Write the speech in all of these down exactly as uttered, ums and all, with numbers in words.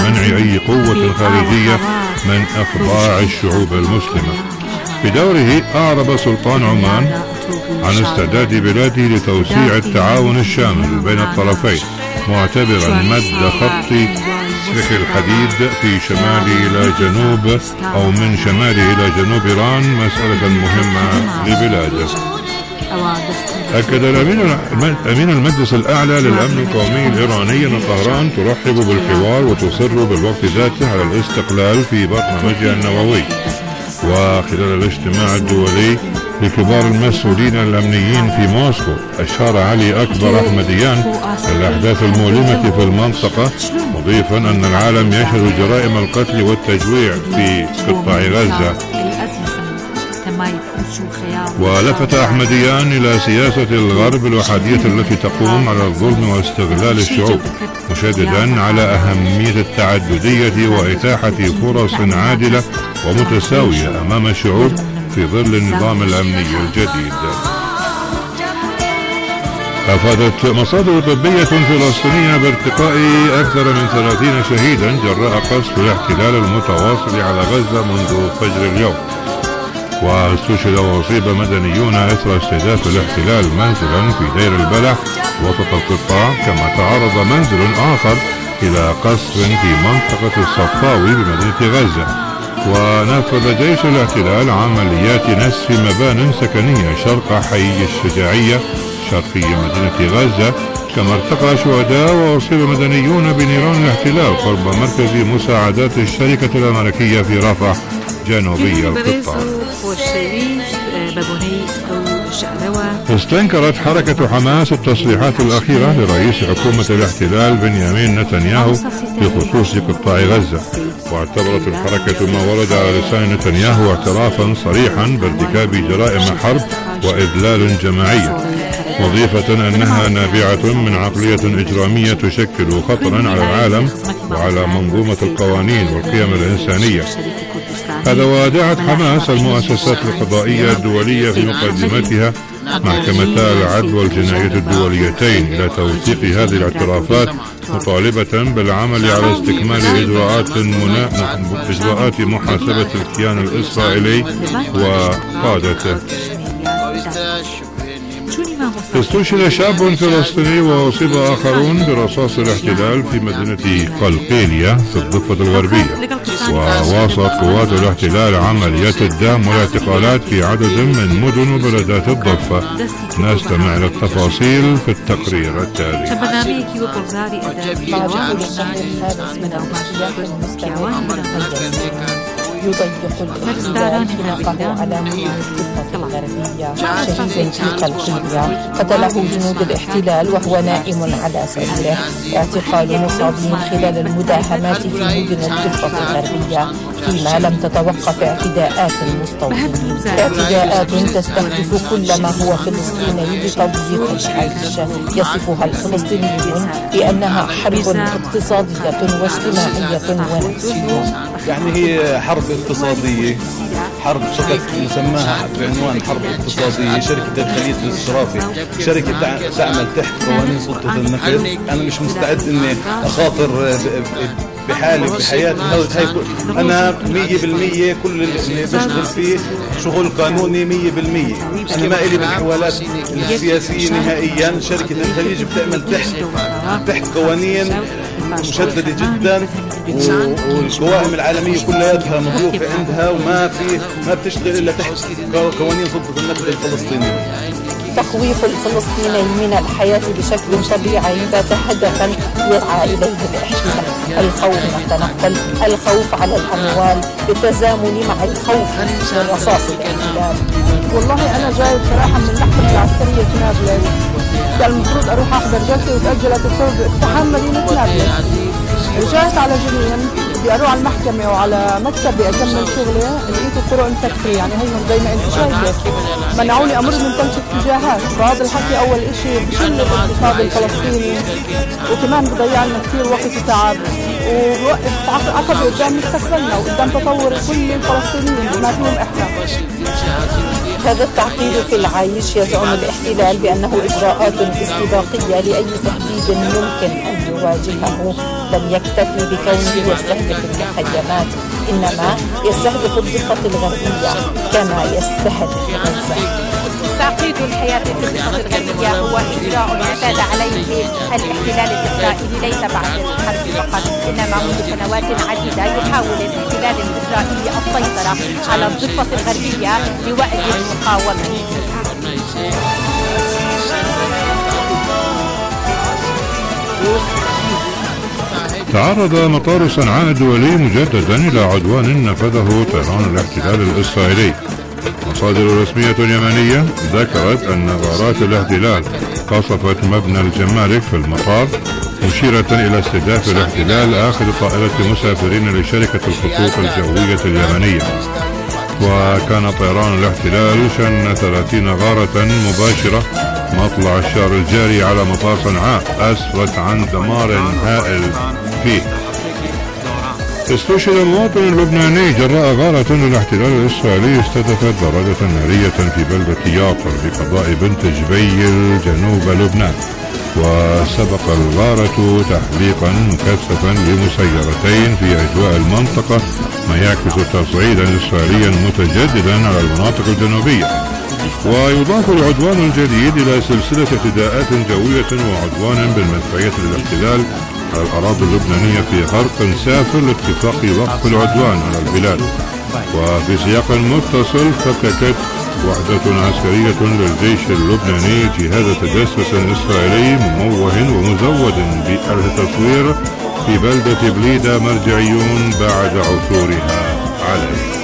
منع أي قوة خارجية من إخضاع الشعوب المسلمة. في دوره أعرب سلطان عمان عن استعداد بلاده لتوسيع التعاون الشامل بين الطرفين، معتبرا مد خط سلك الحديد في شماله إلى جنوب أو من شماله إلى جنوب إيران مسألة مهمة لبلاده. أكد أمين المجلس الأعلى للأمن القومي الإيراني أن طهران ترحب بالحوار وتصر بالوقت ذاته على الاستقلال في برنامجها النووي. وخلال الاجتماع الدولي لكبار المسؤولين الأمنيين في موسكو، أشار علي أكبر أحمديان الأحداث المؤلمة في المنطقة، مضيفا أن العالم يشهد جرائم القتل والتجويع في قطاع غزة. ولفت أحمديان إلى سياسة الغرب الوحدية التي تقوم على الظلم واستغلال الشعوب، مشددا على أهمية التعددية وإتاحة فرص عادلة ومتساوية أمام الشعوب في ظل النظام الأمني الجديد. أفادت مصادر طبية فلسطينية بارتقاء أكثر من ثلاثين شهيدا جراء قصف الاحتلال المتواصل على غزة منذ فجر اليوم. واستشهد وأصيب مدنيون إثر استهداف الاحتلال منزلا في دير البلح وسط القطاع، كما تعرض منزل آخر إلى قصف في منطقة الصفاوي بمدينة غزة. ونفذ جيش الاحتلال عمليات نسف مبان سكنية شرق حي الشجاعية شرقي مدينة غزة، كما ارتقى شهداء وأصيب مدنيون بنيران الاحتلال قرب مركز مساعدات الشركة الأمريكية في رفح جنوبي القطاع. استنكرت حركة حماس التصريحات الأخيرة لرئيس حكومة الاحتلال بنيامين نتنياهو بخصوص قطاع غزة، واعتبرت الحركة ما ورد على لسان نتنياهو اعترافا صريحا بارتكاب جرائم حرب وإذلال جماعية، مضيفة أنها نابعة من عقلية إجرامية تشكل خطرا على العالم وعلى منظومة القوانين والقيم الإنسانية. هذا ودعت حماس المؤسسات القضائية الدولية في مقدمتها محكمتا العدل والجناية الدوليتين إلى توثيق هذه الاعترافات، مطالبة بالعمل على استكمال إجراءات إجراءات محاسبة الكيان الإسرائيلي وقادته. استشهد شاب فلسطيني وأصيب آخرون برصاص الاحتلال في مدينة قلقيلية في الضفة الغربية. وواصلت قوات الاحتلال عمليات الدهم والاعتقالات في عدد من مدن وبلدات الضفة. نستمع إلى التفاصيل في التقرير التالي. يضيق الاحتلال خناقه على مدن الضفة الغربية. شهيد في قلقيلية قتله جنود الاحتلال وهو نائم على سريره. اعتقال مصابين خلال المداهمات في مدن الضفة الغربية، فيما لم تتوقف اعتداءات المستوطنين، اعتداءات تستهدف كل ما هو فلسطيني لتضييق العيش. يصفها الفلسطينيون بأنها حرب اقتصادية واجتماعية ونفسية. يعني هي حرب اقتصادية، حرب شكل مسماها بعنوان حرب اقتصادية. شركة الخليج الاشرافي شركة تعمل تحت قوانين سلطة النقل. أنا مش مستعد إني أخاطر بحالي بحياتي. أنا مية بالمية كل اللي بشتغل فيه شغل قانوني مية بالمية. أنا ما إلي بالحوالات السياسية نهائيا. شركة الخليج بتعمل تحت تحت قوانين مشددة جدا، والقوائم العالمية كلها مضروفة عندها، وما في ما بتشتغل إلا تحت قوانين سلطة النقل الفلسطينية. تخويف الفلسطيني من الحياة بشكل طبيعي بات هدفا يرعى إليه الاحتلال. الخوف من التنقل، الخوف على الأموال بالتزامن مع الخوف من رصاص الاحتلال. والله أنا جاي بصراحة من المحكمة العسكرية في نابلس، كان المفروض أروح أحضر جلسة وتأجلت بسبب اقتحام مدينة نابلس. رجعت على جنين بدي أروح على المحكمة وعلى مكتبي أكمل شغلي، لقيت الطرق مسكرة. يعني هيهم زي ما أنت شايف منعوني أمر من ثلاث اتجاهات. فهذا الحكي أول إشي بشل الاقتصاد الفلسطيني، وكمان بضيع لنا كثير وقت وتعب، ووقف عقبة قدام مستقبلنا وقدام تطور كل الفلسطينيين بما فيهم إحنا. هذا التعقيد في العيش يزعم الاحتلال بأنه إجراءات استباقية لأي تهديد يمكن أن يواجهه. لم يكتفي بكونه يستهدف المخيمات، إنما يستهدف الضفة الغربية كما يستهدف غزة. تعقيد الحياة في الضفة الغربية هو إجراء اعتاد عليه الاحتلال الإسرائيلي ليس بعد الحرب فقط، إنما منذ سنوات عديدة يحاول الاحتلال الإسرائيلي السيطرة على الضفة الغربية لوأد المقاومة. تعرض مطار صنعاء الدولي مجددا إلى عدوان نفذه طيران الاحتلال الإسرائيلي. مصادر رسمية يمنية ذكرت أن غارات الاحتلال قصفت مبنى الجمارك في المطار، مشيرة إلى استهداف الاحتلال آخر طائرة مسافرين لشركة الخطوط الجوية اليمنية. وكان طيران الاحتلال شن ثلاثين غارة مباشرة مطلع الشهر الجاري على مطار صنعاء أسفرت عن دمار هائل فيه. استشهد مواطن لبناني جراء غارة للاحتلال الإسرائيلي استهدفت برادة نارية في بلدة ياطر بقضاء بنت جبيل جنوب لبنان. وسبق الغارة تحليقا مكثفا لمسيرتين في أجواء المنطقة، ما يعكس تصعيدا إسرائيليا متجددا على المناطق الجنوبية. ويضاف العدوان الجديد إلى سلسلة اعتداءات جوية وعدوان بالمدفعية للاحتلال على الأراضي اللبنانية في غرق سافر لاتفاق وقف العدوان على البلاد. وفي سياق متصل فككت وحدة عسكرية للجيش اللبناني جهاز تجسس إسرائيلي مموه ومزود بآلة تصوير في بلدة بليدة مرجعيون بعد عثورها عليه.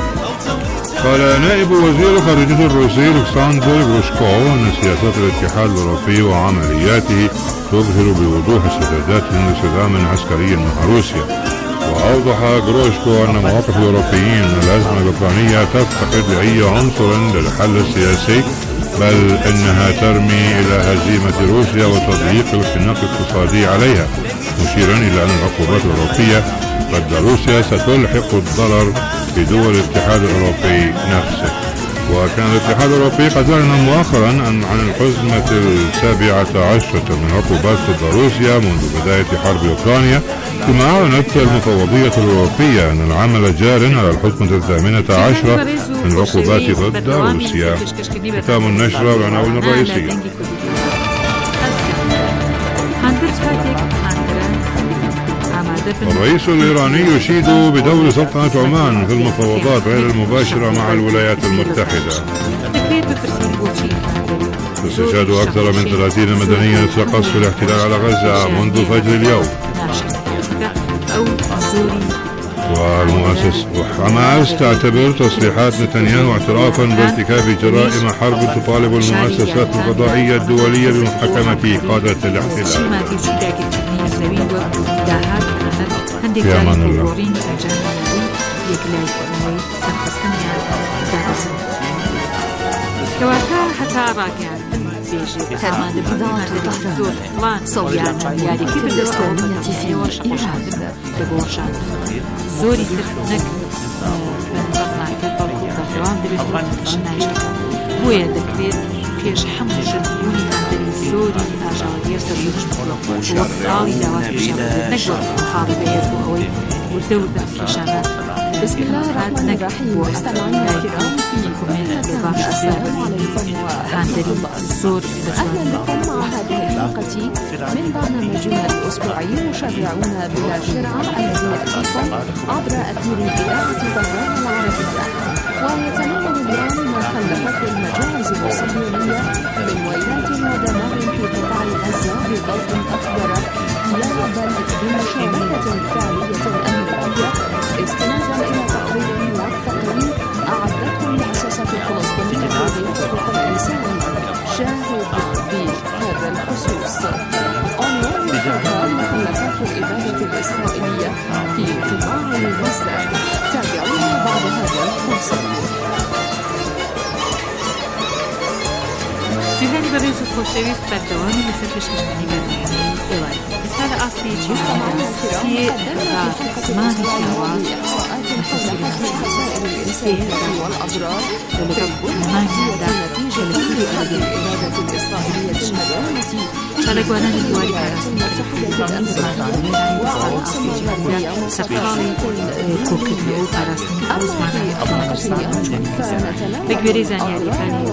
قال نائب وزير الخارجية الروسي ألكسندر غروشكو أن سياسات الاتحاد الأوروبي وعملياته تظهر بوضوح استعدادات لصدام عسكري مع روسيا. وأوضح غروشكو أن مواقف الأوروبيين من الأزمة الأوكرانية تفتقد لأي عنصر للحل السياسي، بل إنها ترمي إلى هزيمة روسيا وتضييق الخناق الاقتصادي عليها، مشيرا إلى أن العقوبات الأوروبية ضد روسيا ستلحق الضرر بدول الاتحاد الأوروبي نفسه. وكان الاتحاد الأوروبي قد أعلن مؤخرا عن الحزمة السابعة عشرة من عقوبات ضد روسيا منذ بداية حرب أوكرانيا، كما أعلنت المفوضية الأوروبية أن العمل جار على الحزمة الثامنة عشرة من العقوبات ضد روسيا. ختام النشرة والعناوين الرئيسية. الرئيس الإيراني يشيد بدور سلطنة عمان في المفاوضات غير المباشرة مع الولايات المتحدة. استشهاد أكثر من ثلاثين مدنيا في قصف الاحتلال على غزة منذ فجر اليوم. والمؤسس حماس تعتبر تصريحات نتنياهو اعترافا بارتكاب جرائم حرب تطالب المؤسسات القضائية الدولية بمحاكمة قادة الاحتلال. في أمان الله. كواكا حتى راكع هذا بضاعة طهران صويانا يعني كيف الإسلامية في إيران تبورشان زوري ترنك من رفنا كالطرق طهران دريد تشنايش بويا دكريت فيش حمل جنبوني عند الزوري أجاودير سبيل وقالي دوات بشامل نقدر محاربة يزبوهوي والثورة بكشامة بسم الله الرحمن الرحيم. مستمعينا الكرام في كومنت السلام عليكم وهاندري الزور. أهلا بكم مع هذه الحلقة من برنامجنا الأسبوعي مشرعون بلا شرع الذي يأتيكم عبر أثير إذاعة طهران العربية، ويتناول اليوم ما خلفته المجاعز الصهيونية من ويلات ودمار في قطاع غزة بقصد أكبر، لا بل بمشاركة فعلية أمريكية استنادا إلى تقرير موثق أعدته المؤسسة الفلسطينية لحقوق الإنسان شاهد بهذا الخصوص. عنوان الحلقة مخلفات الإبادة الإسرائيلية في قطاع غزة. تابعونا بعد هذا الفصل. بذلك بريز الخوشويست بردواني لسركش كشتني برنامي إيواي رسالة أصلي جيواني سي هزار زماني شواز خسائر الإنسان والأضرار مانگی نتيجة لكل الإرادة الإسرائيلية المدنية شاركوانا الدوالي المتحدة الأمريكية سرقاوي كوكتنو پاراستنی ئەوزمانە ئەفغانستان بەگوێرەی زانیاریەکانی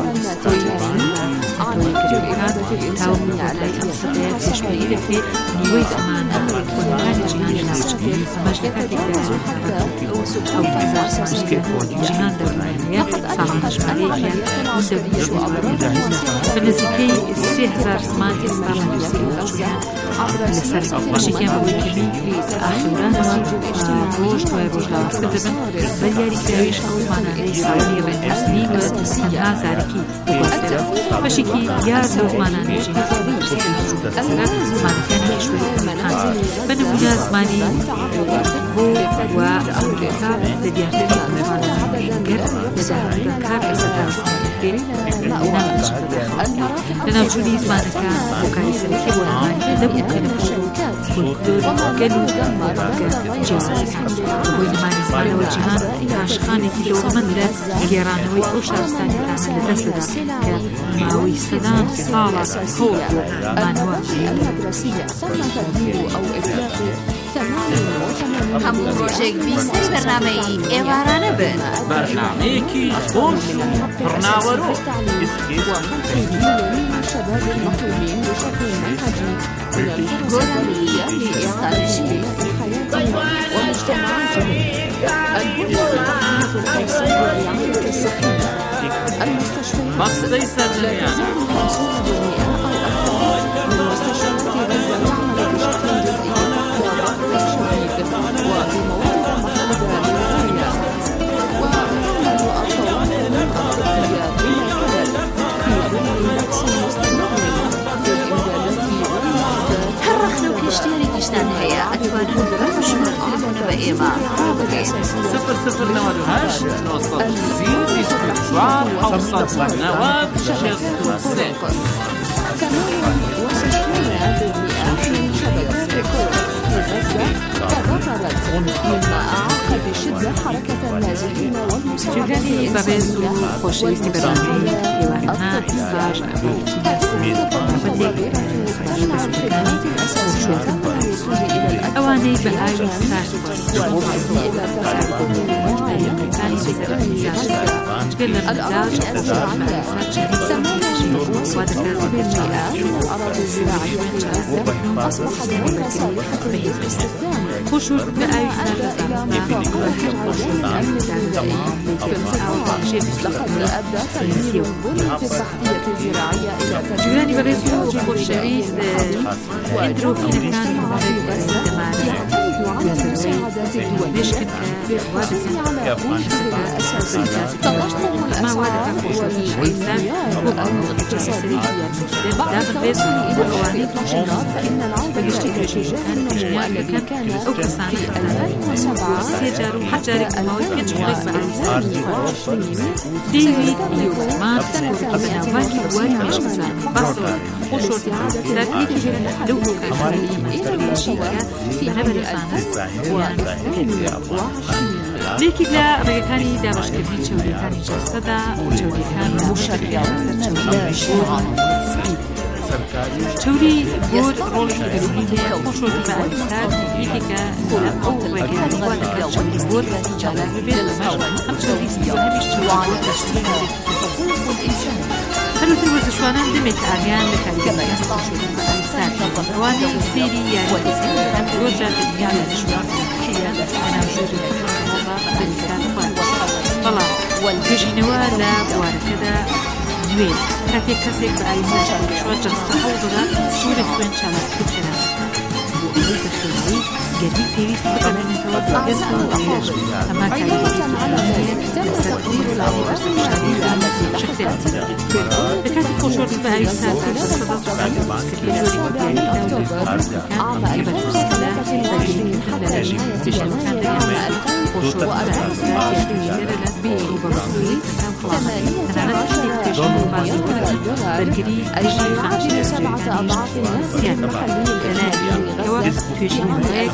تاوەکردەکان ئەم سەدەیە پێشبڕی دەکرێت نیوەی زمانە کۆنەکانی جیهان لەناوچەکەی ئەمەش لە کاتێکدا ئەو هەزار ساڵی جیهان دەورانەیە ساڵان ژمارەیەکیان ئەو دەوری شووەوەدا بە نزیکەی سێ هەزار زمان ئێستا لەنووسیەوەیان لەسەر بەشێکیان بەوەیکردنی ئاخورانەوە ڕۆژ دوای ڕۆژ لاوەستە دەبن بە دیاریکراویش ئەو زمانانەی ساڵی ڕێنرسمی بە تەنها زارێکی بگواستێنە بەشێکی دیار لەو زمانانەی جیهان زمانەکانی شوێنەکان بە نمونە زمانی بۆ و ئەمریکا لە دیارکردنی زمانانەی گەر لە داهاتوودا کار لەسەردا لە ناوچوونی زمانەکان هۆکاری سەرەکی بۆ نمانی دەبوو کە لە فۆلکلۆر گەل و جیاوازەکان بۆی نمانی زمانەوە جیهان عاشقانێکی دەوڵەمەند لە گێڕانەوەی ئەو شارستانیەکانە لەدەست دەدا کە ماوەی سەدان ساڵە هەوڵ بۆ مانەوە هەموو ڕۆژێک بیستەی بەرنامەی ئێوارانە بن بەرنامەیەکی خۆش و پڕناوەرۆ جغرافية استراتيجية ومجتمعات البنية الخاصة بالرعاية الصحية المستشفيات لا تزال خمسون بالمئة أو أكثر من مستشفيات غزة تعمل بشكل جزئي وبشكل شديد وبمواقع محدودة للرعاية ويعمل الطوارئ الطبية بلا خلل في ظل نقص مستمر في الإمدادات هەر ڕەخنە و کشتیاری گشتان هەیە ئەتوانن بەشمەر تەلەفۆنە بە ئێمە ڕابگەین صفر صفر نود و هشت نۆ سی بیست و چوار حەوت نەوەت شەست و سێ ثمانية وستون بالمئة من شبكات كورة في غزة تضررت مما أعاق بشدة حركة النازحين جوگانی بەڕێز و خۆشەویستی بەرنامەی هێوانها حساژ ئەوانەی بە ئاوی سارد گەل لە مەزاج خۆشور بە ئاوی جوگانی بەڕێز و خۆشەویست ئەندرۆفینەکان مشكل ما وادك خوش الإنسان دابا بس وقوانين بيشتكي شيء كان كان أو كسان سيجارو حجاري ما يمكن شغلك بعد ديوي ما تقول أبنا واجي بواري مش كسان بس خوش لكن لو كان في نبر لێکی لە ڕێگەکانی دابشکردنی چەوریەکانی جەستەدا چەوریەکان چەوری بۆر ڕۆڵی گەرونی هەیە خۆشۆری بە ئاویستار یەکێکە لە ئەو ڕێگەکانی وا دەکات چەوری بۆر جاڵاک بێت لەمەش ئەم چەوری سیوانەویش چەوانە هەروەتر وەرزشوانان دەمێت ئاگیان لە کاریگەری خۆشۆری بە ئاویستار ئەوانەی سێری یاریدەکان ڕۆژە دنیا لە دژوار هەیە ئەناژوری بەڵام وەلگەژینەوە لە بوارەکەدا نوێ کاتێک کەسێک بە ئاویستار شوە جەستە هەوڵدەدا سوورە خوێن چالاکردنە بۆ ئەوەی بەخێرایی گەرمی پێویست بقەمێنێتەوە بەگەز و ئەوێژ ئەما کاریگەری لەسەر ئەوی وڵامی بەرزەکشانی شخصیاتی لە کاتی خۆشۆردن بە ئاویستار سەدە کردنی جۆرێکی دیاریدا و بەرزەکان بەرزەکە لە بەگەیکردن لە ژێرکردن لە ژێرکردن خوش وأربعة وعشرين ببرازيل ثمانية عشر مليار دولار أي يعادل سبعة أضعاف الناتج المحلي الإجمالي في غزة.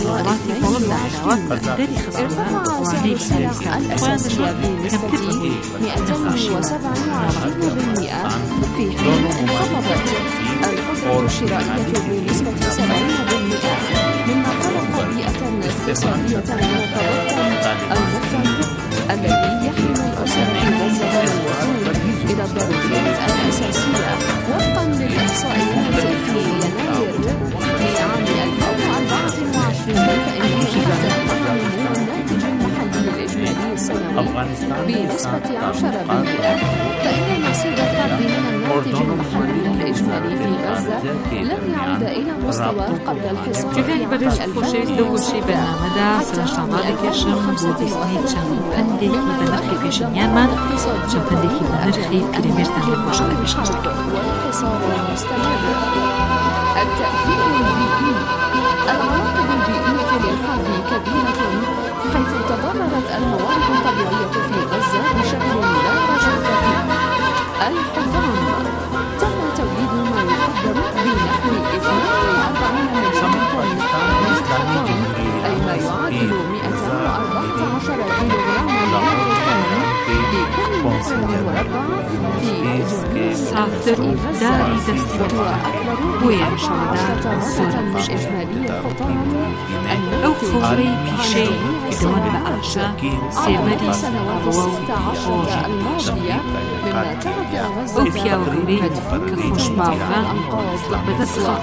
ارتفع سعر السلع الأساسية بنسبة مئتين وسبعة وعشرين بالمئة في حين انخفضت القدرة الشرائية بنسبة سبعين بالمئة مما خلق بيئة اقتصادية متوترة المفرط الذي يحرم الأسر في غزة من الوصول إلى الضروريات الأساسية. وفقا للإحصائيات في يناير لعام ألف وأربعة وعشرين فإن زاد الناتج المحلي الإجمالي السنوي بنسبة عشرة بالمئة، فإن نصيب الفرد من الناتج المحلي الإجمالي في غزة لن يعود إلى مستوى قبل الحصار جدال برش خوشی دوشی به نامده سرشتابالی کشم بودی سنید چند پندی که به نرخی پیشنیان من چند پندی که به نرخی کریمرتن لباشده بشنجد والحصار المستمر. التأثير البيئي. العواقب البيئية للحرب كبيرة حيث تضررت الموارد الطبيعية في غزة بشكل لا رجعة فيه. الحطام. تم توليد ما يقدر بنحو اثنين وأربعين مليون طن أي ما يعادل مئة وأربعة عشر كيلوغراما من الحطام بكل متر مربع في سافتر داري دستور بويا شعدار الصورة الإجمالي الحطام أو فوري بيشي بدون بأعشى سيمري السنوات عشرة الماضية مما ترك غزة أوفيا وغيري كخوش باوغا بدسخة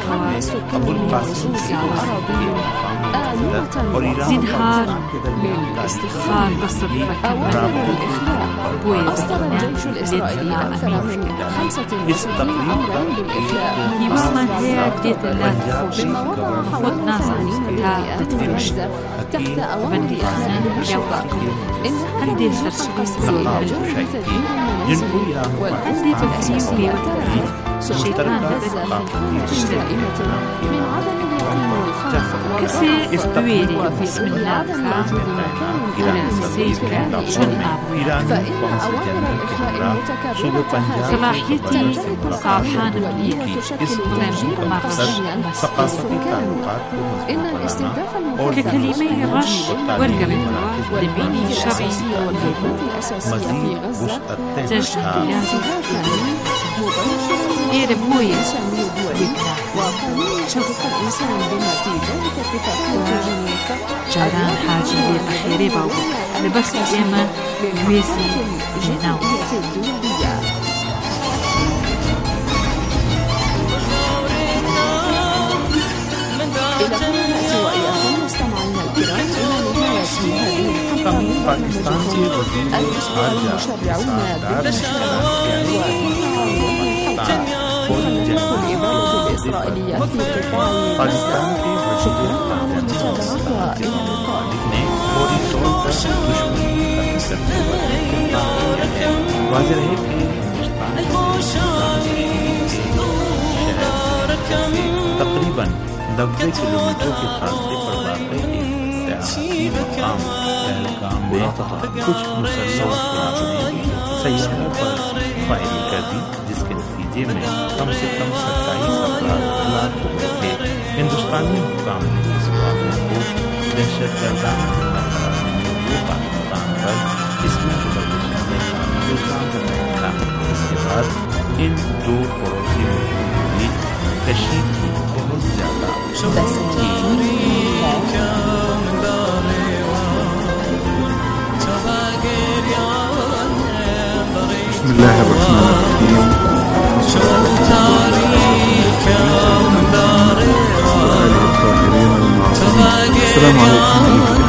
زنهار للاستخفار بصد مكان بويا أصدر الجيش الإسرائيلي أكثر من خمسة وستين أمرا بالإخلاء يماما هي بديت الله تخوشي مما وضع حوالي ثمانين مليارات في غزة تحت أوامر إخلاء بالشرطة. عندي سرشقي جرم تدمير المنازل والأسلحة الأساسية شيطان غزة دائمة من عدم اليقين والخوف كسي استويري بسم الله إلى سيكا شن فإن أوامر الإخلاء المتكررة هذه صلاحيتي صالحان الولية تشكل تهجيرا قسريا للسكان. إن الاستهداف المتكرر ككلمة رش والقمة لبيني شرعي والخدمات الأساسية في غزة تشكل غير بوية وقانون حقوق الإنسان بما في ذلك اتفاقية جنيف. جاران حاجة للأخيري باوك لبس إيما ويسي جناو الدولية. إلى هنا نأتي وإياكم مستمعينا الكرام إلى نهاية هذه الحلقة من الأسبوع المشرعون بالمشاركة والإبادة الإسرائيلية في قطاع غزة. شكرا على المتابعة وإلى اللقاء. تقریباً نبے کلومیٹر کے فاصلے پر واقع ایک سیاحتی مقام پہلگام میں کچھ مسلح افراد نے سیاروں پر فائرنگ کر دی، جس کے نتیجے میں کم سے کم ستائیس افراد ہلاک ہو گئے تھے۔ ہندوستانی حکام نے اس واقعے کو دہشت گردانہ حملہ قرار دینے والے پاکستان پر اسمی پرویشن میں الزام لگایا تھا۔ اس کے بعد ان دو پڑوسی ملکوں کے بیچ کشیدگی بہت زیادہ بسم الله الرحمن الرحيم. السلام عليكم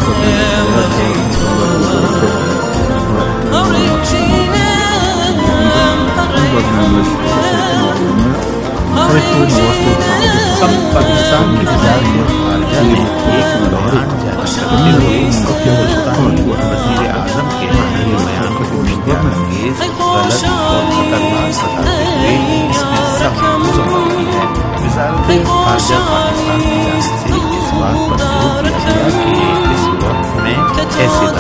ہم پاکستان کی وزارت خارجہ نے ایک بیان جاری کرتے ہوئے ہندوستانی وزیر اعظم کے یہ بیان کو اشتعال انگیز، غلط اور خطرناک بتاتے ہوئے اس میں سخت مذمت کی ہے۔ وزارت خارجہ پاکستان کی جانب سے اس بات پر زور دیا گیا کہ اس وقت میں ایسے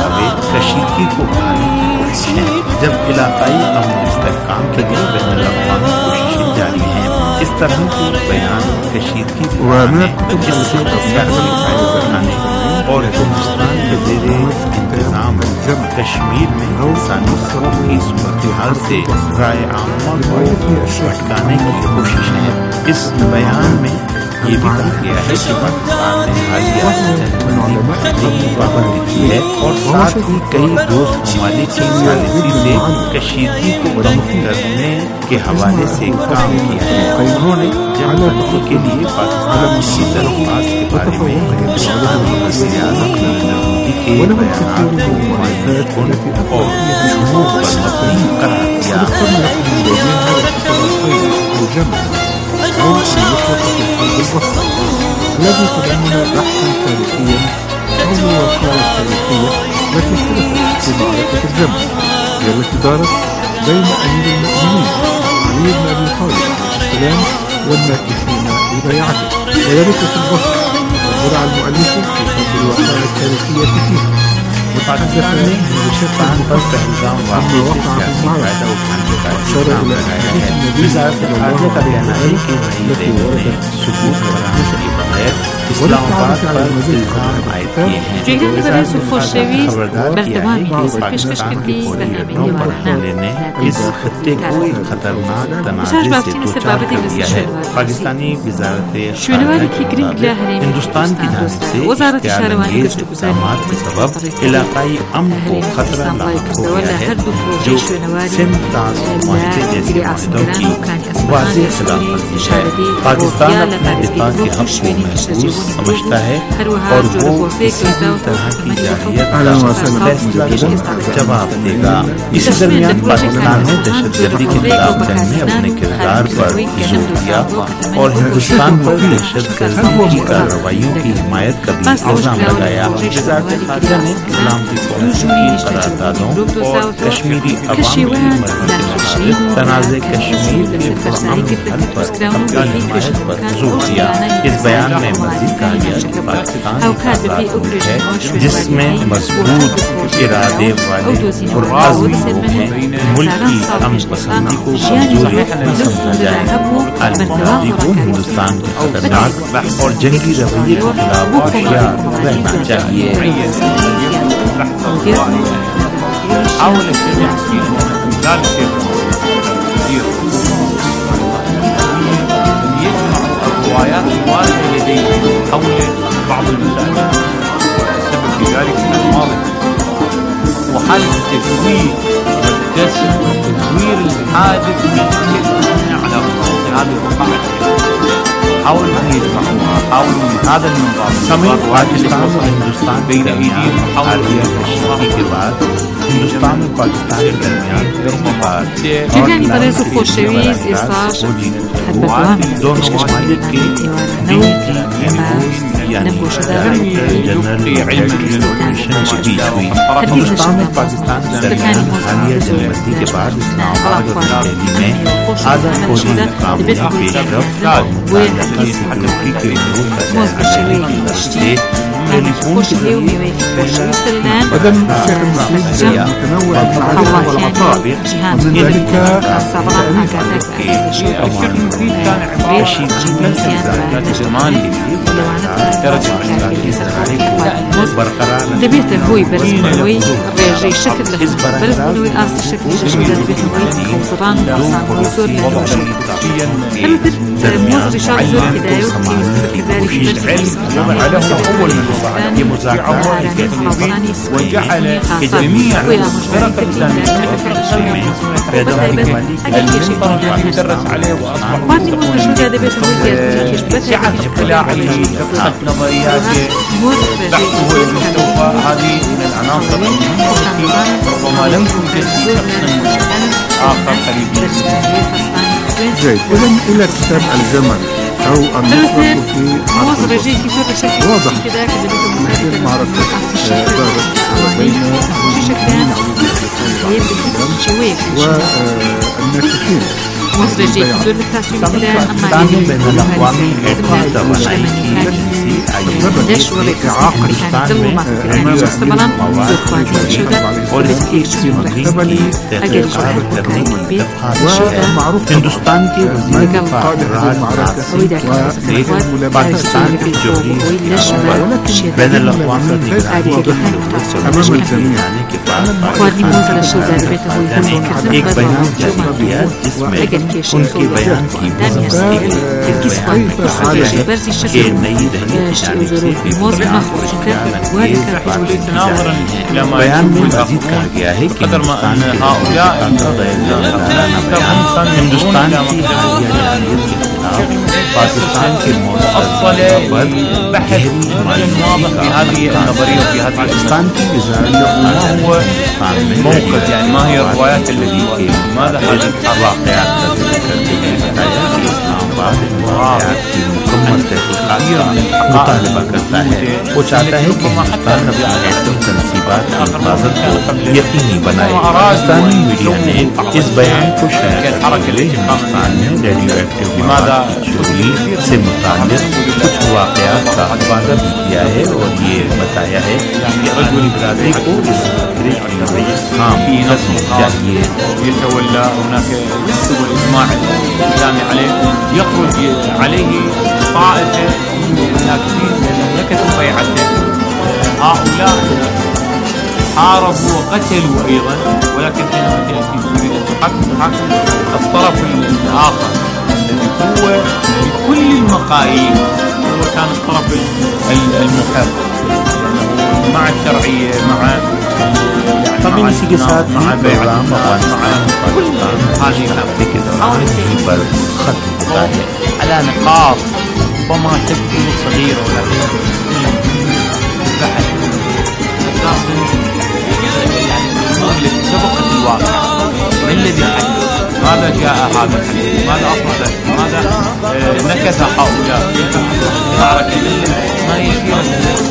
علاقائی امن و استحکام کے لیے بین الاقوامی کوششیں جاری ہیں. اس طرح کے بیان کشیدگی جس سے اٹھانے اور ہندوستان کے زیر انتظام کشمیر میں انسانی حقوق کی صورتحال سے رائے عامہ کو بھٹکانے کی کوشش ہے. اس بیان میں یہ بھی کہا گیا ہے کہ پاکستان نے حالیہ پابندی کی ہے اور ساتھ ہی کئی دوست ممالک کی ثالثی سے کشیدگی کو کم کرنے کے حوالے سے کام کیا ہے. انہوں نے جنگ بندی کے لیے پاکستان کی درخواست کے بارے میں ہندوستان کی وزیر اعظم نریندر مودی کے بیانات کو مائع کن اور جھوٹ پر مبنی قرار دیا. أو أن يطلق في الحرب الوسطى الذي تضمن بحثا تاريخيا حول الوقائع التاريخية التي حدثت في معركة الجمل هي التي دارت بين أمير المؤمنين علي بن أبي طالب عليه السلام والناكثين ببيعته وذلك في البصرة وزرع المؤلف في فضل الوقائع التاريخية فيها. پاکستان نے ہندوستان پر پہلگام واقعے سے سیاسی فائدہ اٹھانے کا الزام لگایا ہے. وزارت خارجہ کا کہنا ہے کہ نئی دہلی نے ثبوت فراہم کیے بغیر اسلام آباد پر الزام عائد کیے ہیں. وزارت خارجہ نے خبردار کیا ہے کہ پاکستان کے فوری یقینوں پر حملے نے اس خطے کو ایک خطرناک تنازع سے دوچار کر دیا ہے. پاکستانی وزارت خارجہ کے مطابق ہندوستان کی جانب سے اختیار انگیز اقدامات کے سبب علاقائی امن کو خطرہ لاحق ہو گیا ہے جو سندھ طاس معاہدے جیسے معاہدوں کی واضح خلاف ورزی ہے. پاکستان اپنے دفاع کے حق کو محفوظ سمجھتا ہے اور وہ کسی طرح کی جارحیت کا فیصلہ جواب دے گا. اس درمیان پاکستان نے دہشت گردی کے خلاف جنگ میں اپنے کردار پر زور دیا اور ہندوستان پر دہشت گردی کی کارروائیوں کی حمایت کا بھی الزام لگایا. وزارت خارجہ نے اسلام کی پالیسی کی قراردادوں اور کشمیری عوام کی مرضی کے مطابق تنازع کشمیر کے پرامن حل پر اپنی حمایت پر زور دیا. اس بیان میں مزید کہا گیا کہ پاکستان ایک آزاد ملک ہے جس میں مضبوط ارادے والے پرعزم لوگ ہیں. ملک کی امن پسندی کو کمزوری نہ سمجھا جائے. عالم برادری کو ہندوستان کے خطرناک اور جنگی رویے کے خلاف ہوشیار رہنا چاہیے. حاول الشريعة ذلك كثير يجمع الروايات الواردة لديه حول بعض المسائل والسبب في ذلك من الماضي وحالة التزوير والدسم والتزوير الحادث من على هذه الوقائع. حاول أن يجمعوها حاول من هذا المنظار سمير پاکستان اور ہندوستان بین ایدیهم حالیہ کشیدگی کے بعد هندوستان و پاکستان کے درمیان پہلی بار جنگانی برای خوشویز ازدواج دونوں ممالک کے بین کی یعنی ڈائریکٹر جنرل ایڈمنسٹریشن کے بیچ ہوئی. ہندوستان اور پاکستان کے درمیان حالیہ جنگ بندی کے بعد اسلام آباد اور دہلی میں آزاد فوجی مقام کی پیش رفت اور متعلقہ سیکورٹی کے امور کا جائزہ لینے کی وجہ سے ٹیلی فون کے ذریعے بدل الشيخ المسيح متنوع المعارف والعطاء ومن ذلك دبيت الهوي برز بنوي رجعي شكل برز بنوي أرس شكل شكل دبيت الهوي خمسران وصان وصور للوشن همتر موز رشاد زور كدايو كذلك على أول من الصعد مزاحمة وجعل جميع فرق الإسلامية يدرس عليه وأصبح سعة اطلاعه سعة نظرياته بحثه المستوفى هذه من العناصر المهمة ربما لم توجد في شخص آخر قريب. جيد. إذن إلى كتاب الجمل أو النصرة في عرض واضح مثل معركة دارت بين المؤمنين والناكثين مزرجة تدور التاسوم كلها أما بين الأقوام الإعتماد الرئيسي ليش ولك إعاقة دلو ما تكلم مستقبلا زوجات الشدة ولكيشن مكتبلي أجل شعر بكاين البيت ومعروف هندوستان के वजीर पाकिस्तान के जोहरी बैन अल-अक़वामी निगरानी आने के बाद एक बयान जारी किया जिसमें उनके बयान की कि नई दहली बयान में मजीद कहा गया है कि हिंदुस्तान की पाकिस्तान के أفضل بحث واضح في هذه النظرية وفي هذه पाकिस्तान की ما هو موقف يعني ما هي الروايات التي ماذا هذه الواقعات التي बताया कि इस्लामाबाद वाक़यात की मुकम्मल तहक़ीक़ात का मुतालबा करता है। वो चाहता है कि हिंदुस्तान अपनी एटम तनसीबात की हिफाजत को यकीनी बनाए। पाकिस्तानी मीडिया ने इस बयान को शाया करते हुए हिंदुस्तान में रेडियो एक्टिव चोरी से मुताल्लिक़ कुछ वाक़यात का हवाला भी किया है और ये बताया है कि आलमी बिरादरी को इस खतरे की रोकथाम चाहिए। يتولى هناك يكتب الإجماع الإسلامي عليه يخرج عليه طائفة من الناكثين نكثوا بيعته. هؤلاء حاربوا وقتلوا أيضا، ولكن حينما تأتي تريد أن تحكم الطرف الآخر الذي هو بكل المقاييس هو كان الطرف المحب مع الشرعية مع طبعا इसी के साथ ही प्रोग्राम अफगानिस्तान पाकिस्तान هذه हफ्ते के दौरान यहीं पर खत्म होता है على نقاط ربما تبدو صغيرة ولكن بحث يعني سبقت الواقع. ما الذي حدث؟ ماذا جاء هذا الحدث؟ ماذا أفرد؟ ماذا نكث هؤلاء؟ المعركة ما هي فيها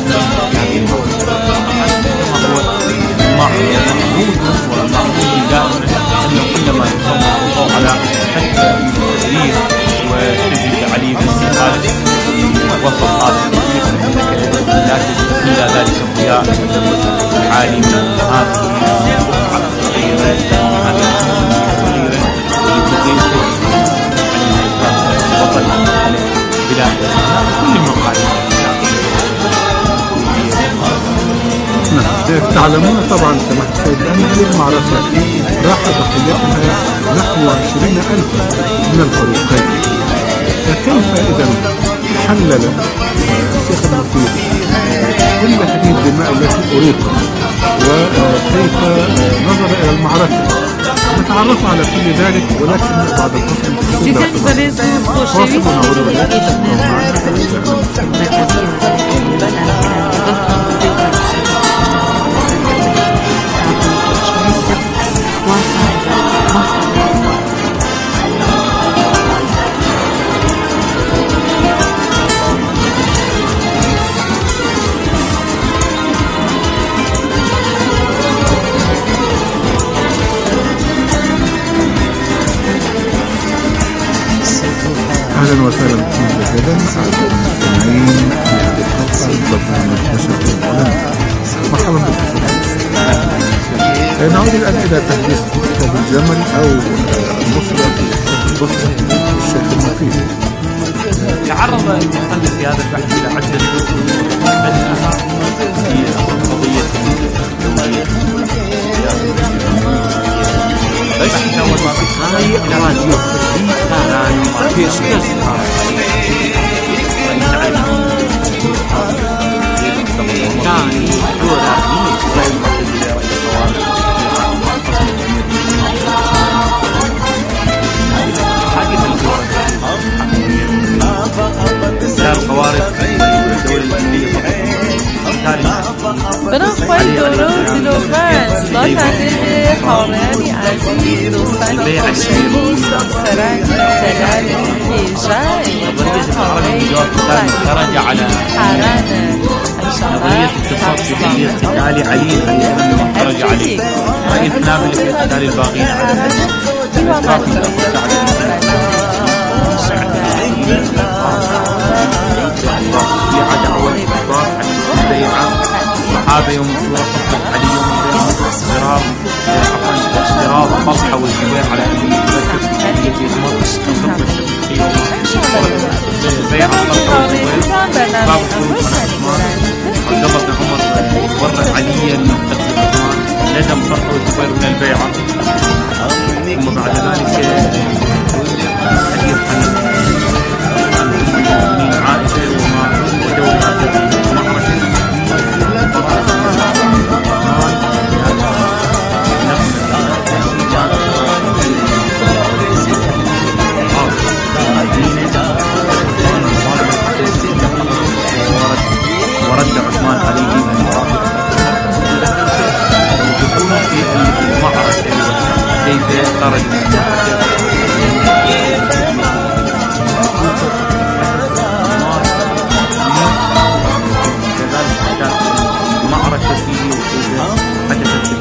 معروض والمعروض دائما أنه كلما يصور الضوء على حتى التدريس وتجد عليه باستقالة وسط هذا التدريس لا تجد إلا ذلك الضياء العالي من هذه البقعة الصغيرة هذه الصغيرة التي بطل بلا كل المقاييس. تعلمون طبعا سماحة السيد أن هذه المعركة راح ضحيتها نحو عشرين ألفا من الفريقين، فكيف إذا حلل الشيخ المفيد كل هذه الدماء التي أريقت وكيف نظر إلى المعركة؟ نتعرف على كل ذلك ولكن بعد الفصل فاصل ونعود أهلا وسهلا بكم جديدا مستمعين في هذه الحلقة من برنامج نشرة العلماء. مرحبا بكم. نعود الآن إلى تحديث كتاب الجمل أو البصرة في البصرة الشيخ المفيد. تعرض المؤلف في هذا البحث إلى عدة نصوص منها في قضية الدولية بحث أول ما هاي راديو في سكز كاني دوراني حاجة دار القوارض الدولة الأمريكية بنخوای درود لبن صلات علیه حاملی عزیز دوستان خوشمی سرسرک تلال هیجای خرج على حران نظرية التصفية اعتدال عليه خرج عليه رأي النابل في اعتدال الباغين على دعوة الكبار على البيعة، وهذا يوم يوافق عليه يوم البيعة اضطراب عفوا اضطراب الطرحة والجبال على التي تمر الخطبة التفكيرية بيعة الطرحة والجبال باب خروج من عثمان عبد الله بن عمر ورد عليا قتل عثمان لزم الطرحة والجبال من البيعة، ثم بعد ذلك حديث عن المؤمنين عائشة وما ودورها في معركة ورد عثمان عليه ويقول في المعركة كيف خرج من المعركة فيه وكيف حدثت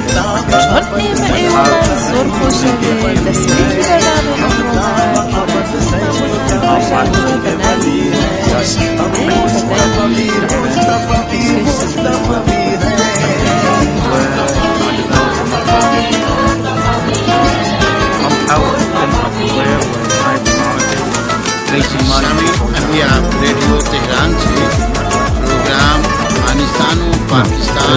अभी आप रेडियो तेहरान से प्रोग्राम अफगानिस्तान और पाकिस्तान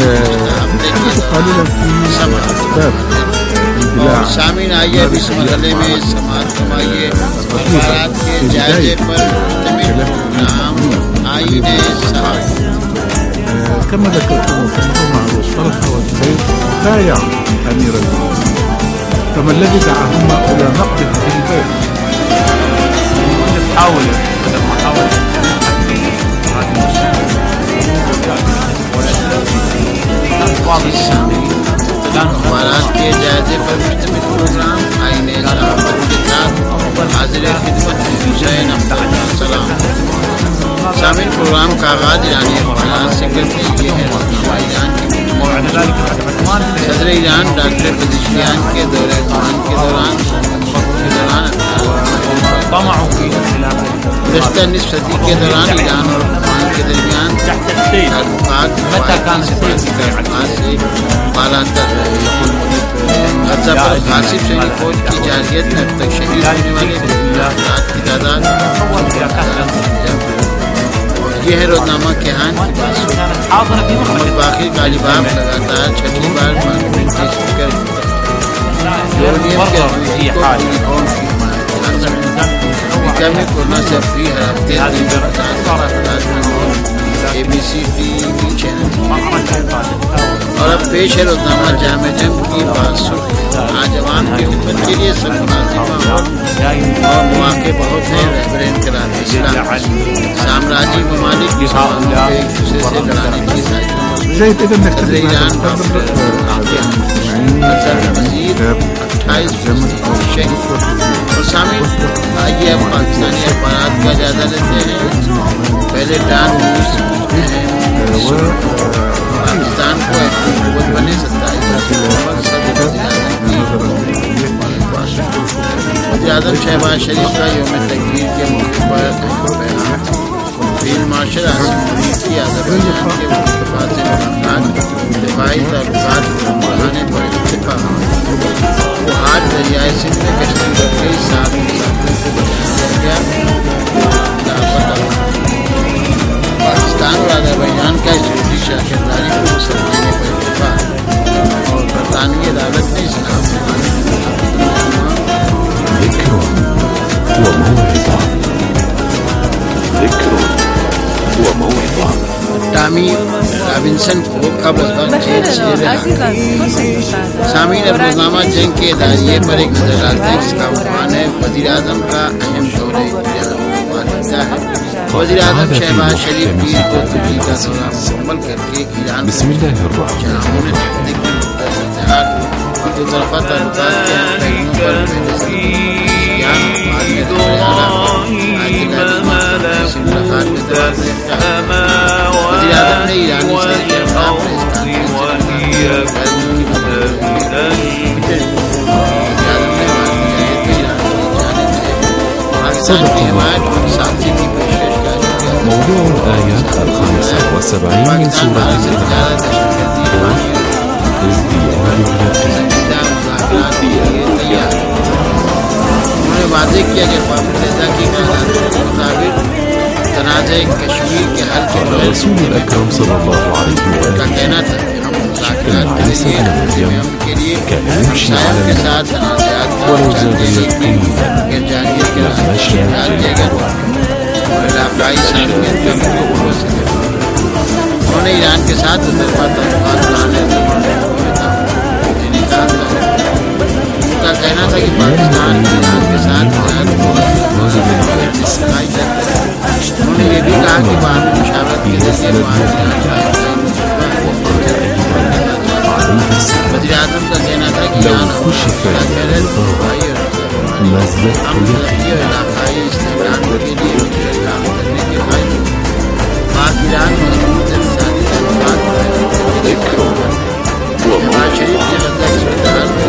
और शामिल आइए अभी समझने में समाज कमाइए भारत के जायजे पर प्रोग्राम आईने साहब। كما ذكرتم وكما معروف طلحة والزبير بايع أمير المؤمنين، فما الذي دعاهما إلى نقد هذه البيعة؟ حاول محاولة भारत के जायजे पर मुश्तमिल प्रोग्राम आईने साहब के साथ हाजिर खिदमत हुसैन सलाम। शामिल प्रोग्राम का आगाज ईरानी अफगान से करते ये है ईरान की सदर ईरान डॉक्टर पजिशियान के दौरे खान के दौरान के दौरान गुज़श्ता निस्फ सदी के दौरान ईरान और अफगान के दरमियान ताल्लुकात से बालातर रहे। गज़ा पर गासिब शरीफ फौज की जारहियत में अब तक शहीद होने वाले अफराद की तादाद ये है रोजनामा के हान की बात। मोहम्मद बाकी गालिबाब लगातार छठी बार पार्लियामेंट के स्पीकर में कोरोना से फ्री हफ्ते A B C T V channel. और अब पेश है रोजनामा जामे जंग की बात। आज जवान की खिदमत के लिए सब और मौके बहुत हैं। रहबर इनकलाब इस्लाम साम्राज्य ममालिक एक दूसरे से लड़ाने की सदर ईरान वजीर अट्ठाईस शहीद। और शामिल आइए अब पाकिस्तानी अखबारात का जायजा लेते हैं। पहले डान न्यूज पाकिस्तान को हुकूमत बने सत्ताईस वज़ीर-ए-आज़म शहबाज शरीफ का यौम तकरीर के मौके पर फील्ड मार्शल आसिम मुनीर की अज़रबैजान के मुस्तफ़ा से मुलाकात, दिफाई ताल्लुकात बढ़ाने पर इत्तेफाक। वो आज दरियाए सिंध में कश्ती पर कई साल मुसाफिरों को बचाया गया। पाकिस्तान और अज़रबैजान का इजरायली शासनदारी को समझने पर इत्तेफाक। और बरतानवी अदालत ने इस्लाम टामी रॉबिन्सन को कब्ल जेल से रिहा। सामीन अब रोजनामा जंग के दायरे पर एक नजर डालते हैं जिसका उन्वान है वज़ीर आज़म का अहम दौरे वालिदा है। वज़ीर आज़म शहबाज शरीफ पीर को तुर्की का दौरा मुकम्मल करके ईरान चुनावों में तहरीक में इत्तेहाद और दो तरफा ताल्लुकात के अहम पहलुओं पर मुलाकात में तबादला वज़ीर आज़म ने ईरानी सदर के खिलाफ صدق الله. موضوع الآية الخامسة والسبعين من سورة الإنعام هو ازدياد اليقين. انہوں نے واضح کیا کہ اقوام متحدہ کی قرارداد کے مطابق تنازع کشمیر کے حل کے لیے رسول الأكرم صلى الله عليه وآله کا کہنا تھا کہ ہم مذاکرات کے لیے ہم کے لیے مسائل کے ساتھ تنازعات جانیت کے راستے ڈال دیا گیا اور علاقائی سالمیت کا مطلب انہوں نے ایران کے ساتھ طرفہ تعلقات بڑھانے کا کا کہنا تھا کہ پاکستان ایران کے ساتھ انہوں نے یہ بھی کہا کہ باہمی مشاورت کے ذریعے وزیر اعظم کا کہنا تھا کہ ایران علاقائی استحکام کے لیے کام کرنے کے بعد پاک ایران مضبوط اقتصادی تعلقات نواز شریف کے غزہ صورتحال کو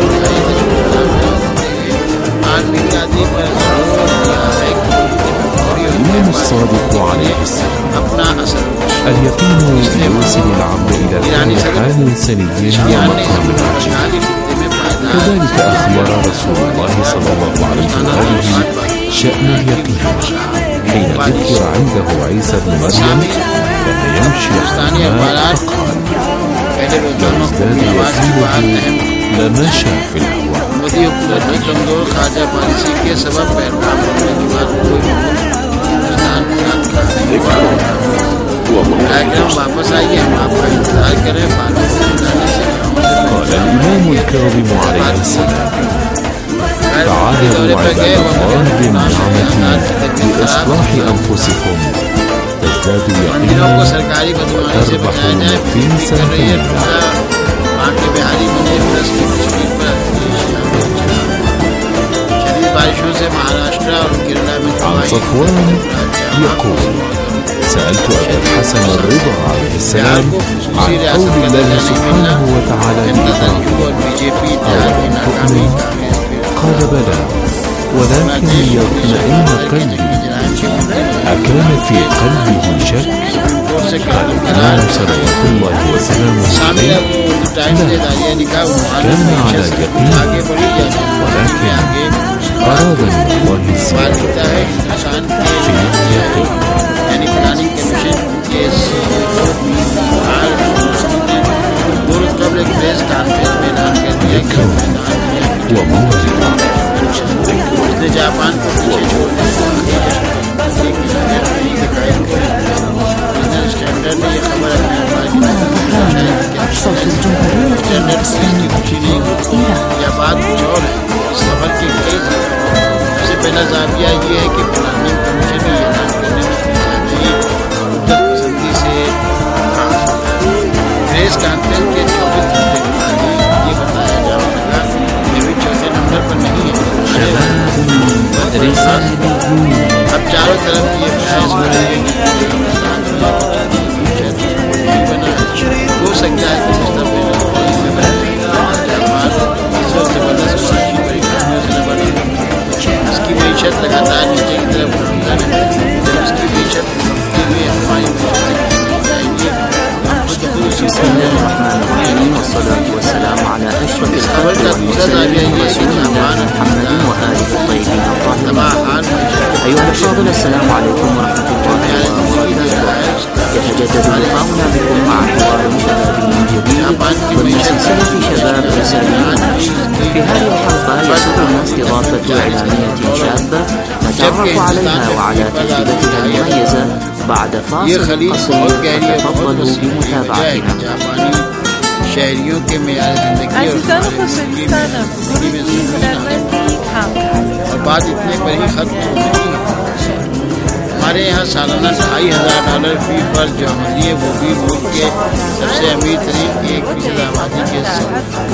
الإمام الصادق عليه السلام اليقين يوصل العبد إلى كل حال سني ومقام عجيب. كذلك أخبر رسول الله صلى الله عليه وآله شأن اليقين حين ذكر عنده عيسى بن مريم كان يمشي على الماء فقال لو ازداد يقينه لمشى في الهواء. مودی حکومت کی کمزور خارجہ پالیسی کے سبب پہلگام ہونے کے بعد کوئی اکرم واپس آئیے ہم آپ کا انتظار کریں. قال الإمام الكاظم عليه السلام تعاهدوا عباد الله بالنعمة بإصلاح أنفسكم تزداد يقينا وتربحون في سنة کے بہاری مندر رسمی تشکیل پر شدید بارشوں سے مہاراشٹرا اور کیرلا میں عن صفوان يقول سألت أبا الحسن الرضا عليه السلام عن قول الله سبحانه وتعالى لإبراهيم أولم تؤمن قال بلى ولكن ليطمئن قلبي أكان في قلبه شك قال الإمام صلوات الله وسلامه عليه كان على يقين ولكن أرادني الله الزيادة في اليقين. یعنی پلاننگ کمیشن کیس قبل پریس کانفرنس میں اعلان کر دیا کہ اس نے جاپان کو پیچھے چھوڑ دیا. اسٹینڈرڈ نے یہ خبر اپنے یا بات کچھ اور ہے. سفر کے کئی سب سے پہلا زاویہ یہ ہے کہ پلاننگ کمیشن نے اعلان کرنے میں مدت پسندی سے پریس کانفرنس کے چوبیس گھنٹے کے بعد یہ بتایا جا سکا کہ بھی چوتھے نمبر پر نہیں ہے. اب چاروں طرف یہ بحث ہو رہی ہے ہو سکتا ہے کہ اس کی معیشت لگاتار نیچے کی طرف جب اس کی معیشت ہوئی ہماری بسم الله الرحمن الرحيم والصلاة والسلام على أشرف الخلق والمرسلين رسول الله محمد وآله الطيبين الطاهرين. أيها الأفاضل السلام عليكم ورحمة الله وبركاته. يتجدد لقاؤنا بكم مع حوار شبابي جديد ضمن سلسلة شباب رسالين. في هذه الحلقة يسرنا استضافة إعلامية شابة نتعرف عليها وعلى تجربتها المميزة بعد فاصل قصير فتفضلوا بمتابعتنا. شہریوں کے معیار زندگی اور بات اتنے پر ہی ختم ہو نہیں. ہمارے یہاں سالانہ ڈھائی ہزار ڈالر فی فرد جو عملی ہے وہ بھی ملک کے سب سے امیر ترین ایک فیصد آبادی کے ساتھ.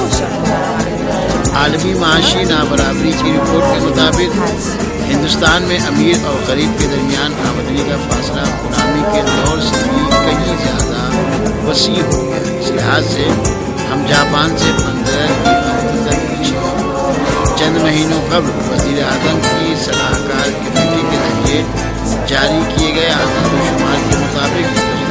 عالمی معاشی نابرابری کی رپورٹ کے مطابق ہندوستان میں امیر اور غریب کے درمیان آمدنی کا فاصلہ غلامی کے دور سے بھی کہیں زیادہ وسیع ہو گیا. اس لحاظ سے ہم جاپان سے پندرہ فیصد تک پیچھے. چند مہینوں قبل وزیر اعظم کی صلاح کار کمیٹی کے लिए जारी किए गए आदाद-ओ-शुमार के मुताबिक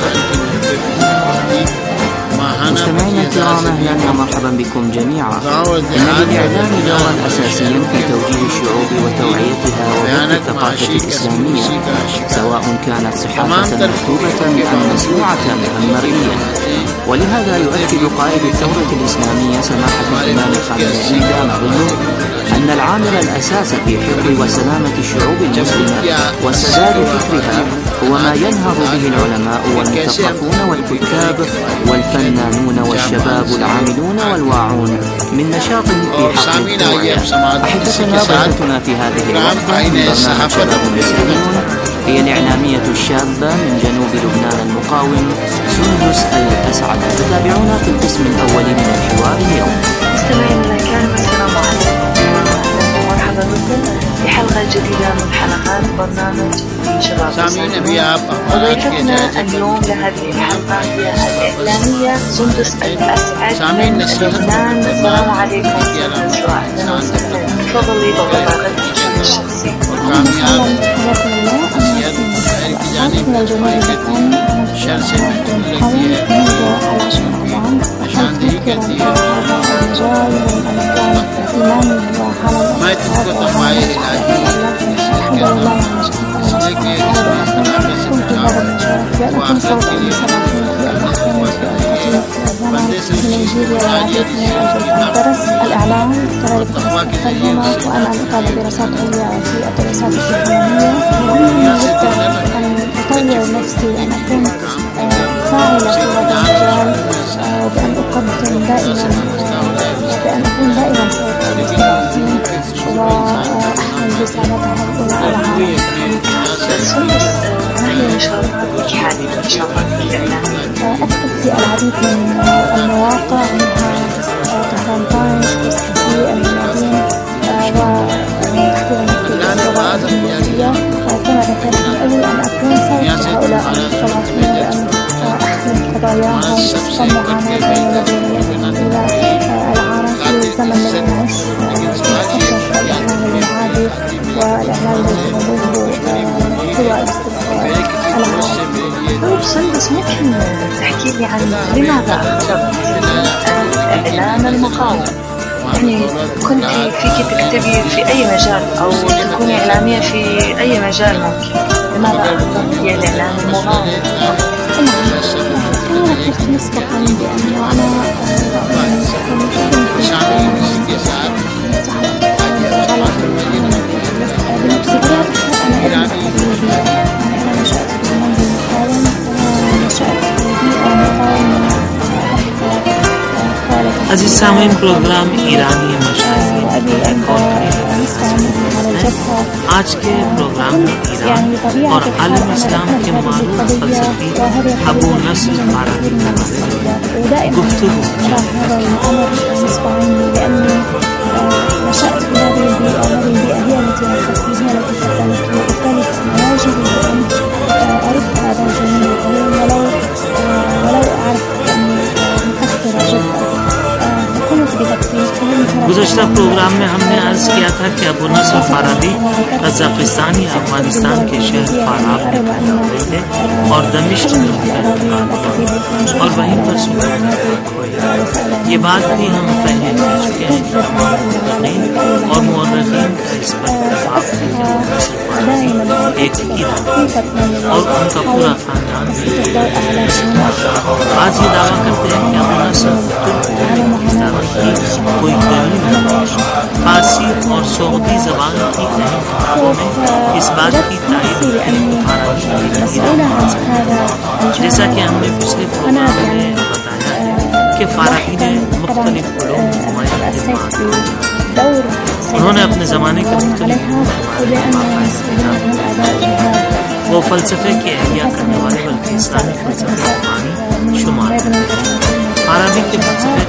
مستمعينا الكرام اهلا ومرحبا بكم جميعا. ان للاعلام دورا اساسيا في توجيه الشعوب وتوعيتها وبث الثقافه الاسلاميه، سواء كانت صحافه مكتوبه ام مسموعه ام مرئيه. ولهذا يؤكد قائد الثوره الاسلاميه سماحه الامام الخامنئي دام ظله أن العامل الأساس في حفظ وسلامة الشعوب المسلمة وسداد فكرها هو ما ينهض به العلماء والمثقفون والكتاب والفنانون والشباب العاملون والواعون من نشاط في حق التوعية. أحبتنا ضيفتنا في هذه الوقفة من برنامج شباب مسلمون هي الإعلامية الشابة من جنوب لبنان المقاوم سندس الأسعد. تتابعونا في القسم الأول من الحوار اليوم. مستمعينا الكرام السلام عليكم، مرحبا بكم في حلقة جديدة من حلقات برنامج شباب مسلمون. وضيفتنا اليوم لهذه الحلقة هي الإعلامية سندس الأسعد من لبنان. السلام عليكم سندس وأهلا وسهلا. تفضلي بطاقتك الشخصية. من الجنوب اللبناني أنا محاولة منذ العاشر رمضان دخلت مبكرا في هذا المجال من الأمكان إيماني وحالة الأسعاد الحمد لله على نجاح كنت في هذا المجال لأكون صوتا لسلاطين في المحكمة في الخطيب في الزمن في نيجيريا وعدتني أجل أن درس الإعلام كذلك درست الترجمة وأنا عم أطالع دراسات عليا في الدراسات الدبلومية. وأنا أن أطور نفسي أن أكون فاعلة في هذا المجال وبأن أقدم دائما بأن أكون دائما صوت المستضعفين وأحمل رسالة هؤلاء العالم. ما هي نشاطاتك حاليا نشاطاتك الإعلامية؟ أكتب في العديد من المواقع منها تهران تايمز والصحفي الميادين وتحضير باللغة الإنجليزية. وكما ذكرت من أجل أن أكون صوت هؤلاء المستضعفين بأن أحمل قضاياهم والمعاناة التي إلى العالم في الزمن الذي نعيش خاصة الإعلام المعادي والإعلام الذي يضره قوى الاستبداد العالم. طيب سندس، ممكن تحكي لي عن لماذا اخترت الإعلام المقاوم؟ يعني كنت فيك تكتبي في أي مجال أو تكوني إعلامية في أي مجال ممكن، لماذا اخترت الإعلام المقاوم؟ أنا ذكرت مسبقا بأنه أنا عزیز سامعین پروگرام ایرانی مشاہیر آج کے پروگرام میں ایران اور عالم اسلام کے معروف فلسفی ابو نصر فارابی کے بارے میں گفتگو نشأت في هذه البيئة، هذه البيئة هي التي نشأت فيها التي سكنت، وبالتالي كان واجبي أن أعرف هذا الجميع ولو ولو أعرف أني مقصرة جدا. गुज़श्ता प्रोग्राम में हमने अर्ज किया था कि अबू नस्र फाराबी कज़ाकिस्तान या अफगानिस्तान के शहर फाराब में पैदा हुए थे और दमिश्क में और वहीं पर ये बात भी हम पहले कह चुके हैं और मुअर्रिखीन का इस पर इत्तेफाक है कि अबू नस्र फाराबी एक ईरानी और उनका पूरा खानदान भी। आज ये दावा करते हैं कि अबू नस्र कोई फारसी और सऊदी जबान की कहीं इस बात की तारीफ जैसा कि हमने पिछले प्रोग्राम में बताया है कि फाराबी ने मुख्तलिफ उन्होंने अपने ज़माने के मुख्तलिफ वो फ़लसफ़े की अहलिया करने वाले बल्कि इस्लामी फ़लसफ़े अफगानी शुमार फाराबी के फ़लसफ़े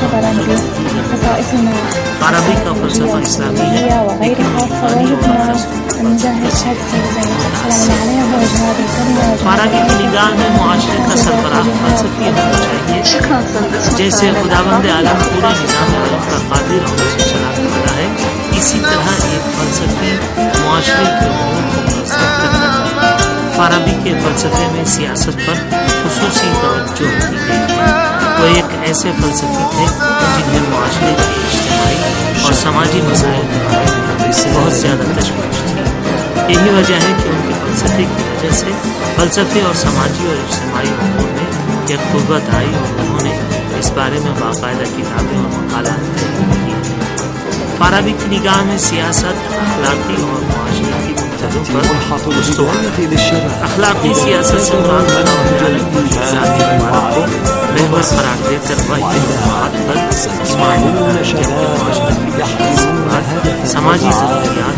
फाराबी का फ़लसफ़ा इस्लामी है लेकिन फाराबी की निगाह में मुआशरे का सरबराह फ़लसफ़ी होना चाहिए। जैसे खुदावंद आलम पूरे निज़ाम आलम का क़ादिर होने से चलाने वाला है, इसी तरह एक फ़लसफ़ी मुआशरे के उमूर को मुनज़्ज़म करना فارابی کے فلسفے میں سیاست پر خصوصی توجہ کی گئی ہے. وہ ایک ایسے فلسفی تھے جنہیں معاشرے کے اجتماعی اور سماجی مسائل میں بہت زیادہ تشویش تھی. یہی وجہ ہے کہ ان کے فلسفے کی وجہ سے فلسفے اور سماجی اور اجتماعی امور میں ایک قوت آئی اور انہوں نے اس بارے میں باقاعدہ کتابیں اور مقالات کیے. فارابی کی نگاہ میں سیاست اخلاقی اور معاشرتی مقتدوں پر استوار. اخلاقی سیاست سے مراد ذاتی مہارت کو محور قرار دے کر وحی بات پر سماجی ضروریات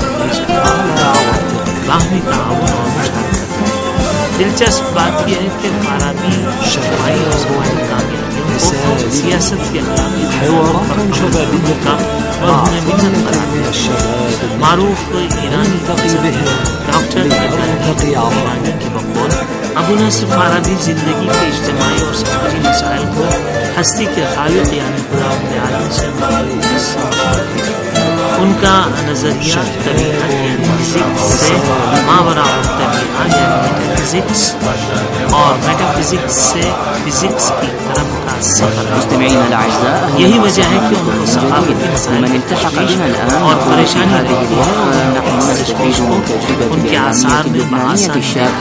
باہمی تعاون اور مشارکت. دلچسپ بات یہ ہے کہ فارابی اجتماعی اور سماجی کامیابیوں کو سیاست کے اخلاقی کا اور انہیں منت قرار دیا. معروف ایرانی ڈاکٹر ایرانی کی بقول ابو نصر فارابی زندگی کے اجتماعی اور سماجی مسائل کو ہستی کے خالق یعنی خداوند عالم سے مخلوق. ان کا نظریہ طبیعت یعنی فزکس سے ماوراء الطبیعہ یعنی میٹافزکس اور میٹافزکس سے فزکس کی طرف کا سفر. یہی وجہ ہے کہ ان کو ثقافتی مسائل اور پریشانی رہتی ہے. ان کے آثار میں بآسانی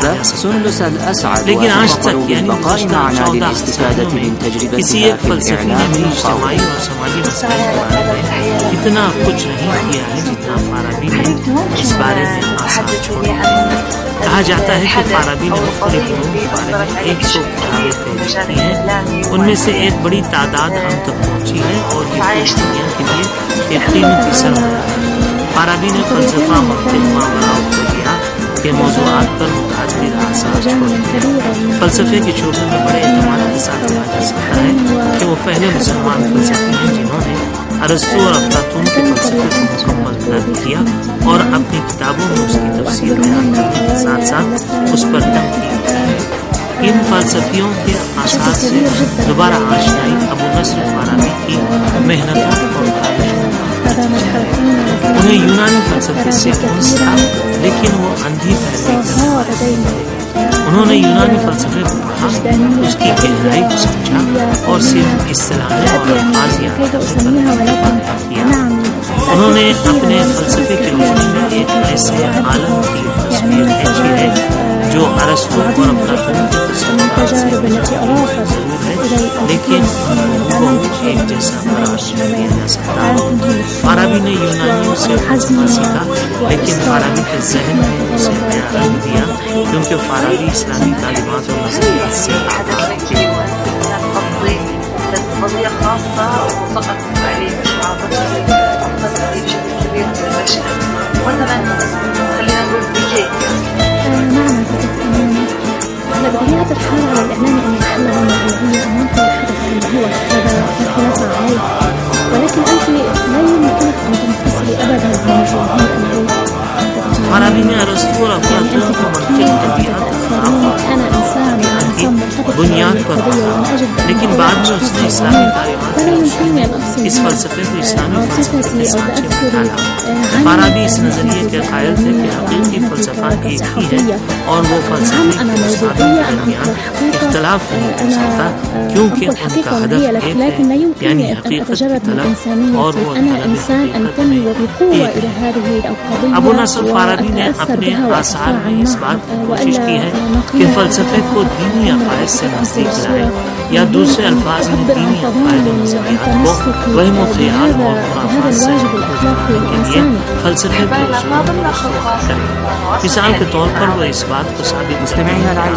لیکن آج تک یعنی گزشتہ چودہ سالوں میں کسی ایک فلسفی نے بھی اجتماعی اور سماجی مسائل کے بارے میں اتنا کچھ نہیں کیا ہے جتنا فارابی نے اس بارے میں آثار چھوڑے. کہا جاتا ہے کہ فارابی نے مختلف علوم کے بارے میں ایک سو کتابیں تحریر کی ہیں. ان میں سے ایک بڑی تعداد ہم تک پہنچی ہے اور یہ دنیا کے لیے ایک قیمتی سرمایہ ہے. فارابی نے فلسفہ منطق ماوراء الطبیعہ کے موضوعات پر متعدد آثار چھوڑے ہیں. فلسفے کے شعبے میں بڑے اعتماد کے ساتھ کہا جا سکتا ہے کہ وہ پہلے مسلمان فلسفی ہیں جنہوں نے ارسطو اور افلاطون کے فلسفے کو مکمل رد کیا اور اپنی کتابوں میں اس کی تفسیر بیان کرنے کے ساتھ ساتھ اس پر تنقید کی ہے. ان فلسفیوں کے آثار سے دوبارہ آشنائی ابو نصر فارابی کی محنتوں اور کاوشوں. انہیں یونانی فلسفے سے انس تھا لیکن وہ اندھی پیروی کرنے والے تھے. انہوں نے یونانی فلسفے کو پڑھا, اس کی گہرائی کو سمجھا اور صرف اصطلاحیں اور الفاظ یا کیا. انہوں نے اپنے فلسفے کی روشنی میں ایک ایسے عالم کی تصویر کھینچی ہے جو ارسطو اور افلاطون کے تصورات سے ضرور ہے لیکن ان کو ایک جیسا برداشت کیا جا سکتا ہے. فارابی نے یونانیوں سے فلسفہ سیکھا لیکن فارابی کے ذہن میں اسے نیا رنگ دیا کیونکہ فارابی اسلامی تعلیمات اور نظریات سے قضية خاصة وفقط عليه مثلا خلينا نقول بجيك على بطبيعة الحال على الإعلام أن يتحلى بالموضوعية أن ينقل الحدث الذي هو هذا الخلاف عليه ولكن أنت لا يمكنك أن تنفصلي أبدا عن الموضوعية. فارابی نے ارسطو اور افلاطون کو منطق طبیعت بنیاد پر پڑھا لیکن بعد میں اس نے اسلامی تعلیمات کی روشنی میں اس فلسفے کو اسلامی فلسفے کے سانچے میں ڈالا. فارابی اس نظریے کے قائل تھے کہ حقیقی فلسفہ ایک ہی ہے اور وہ فلسفی کے مسائل کے درمیان اختلاف نہیں کر سکتا کیونکہ ان کا ہدف ایک ہے یعنی حقیقت کی طلب اور وہ طلب حقیقت میں ایک ہے. ابو نصر فارابی نے اپنے آثار میں اس بات کی کوشش کی ہے کہ فلسفے کو دینی عقائد سے نزدیک لائے یا دوسرے الفاظ میں دینی عقائد و نظریات کو وہم و خیال اور خرافات سے جوڑنے کے لیے فلسفے کے اصولوں کو استعمال کریں. مثال کے طور پر وہ اس بات کو ثابت کرنے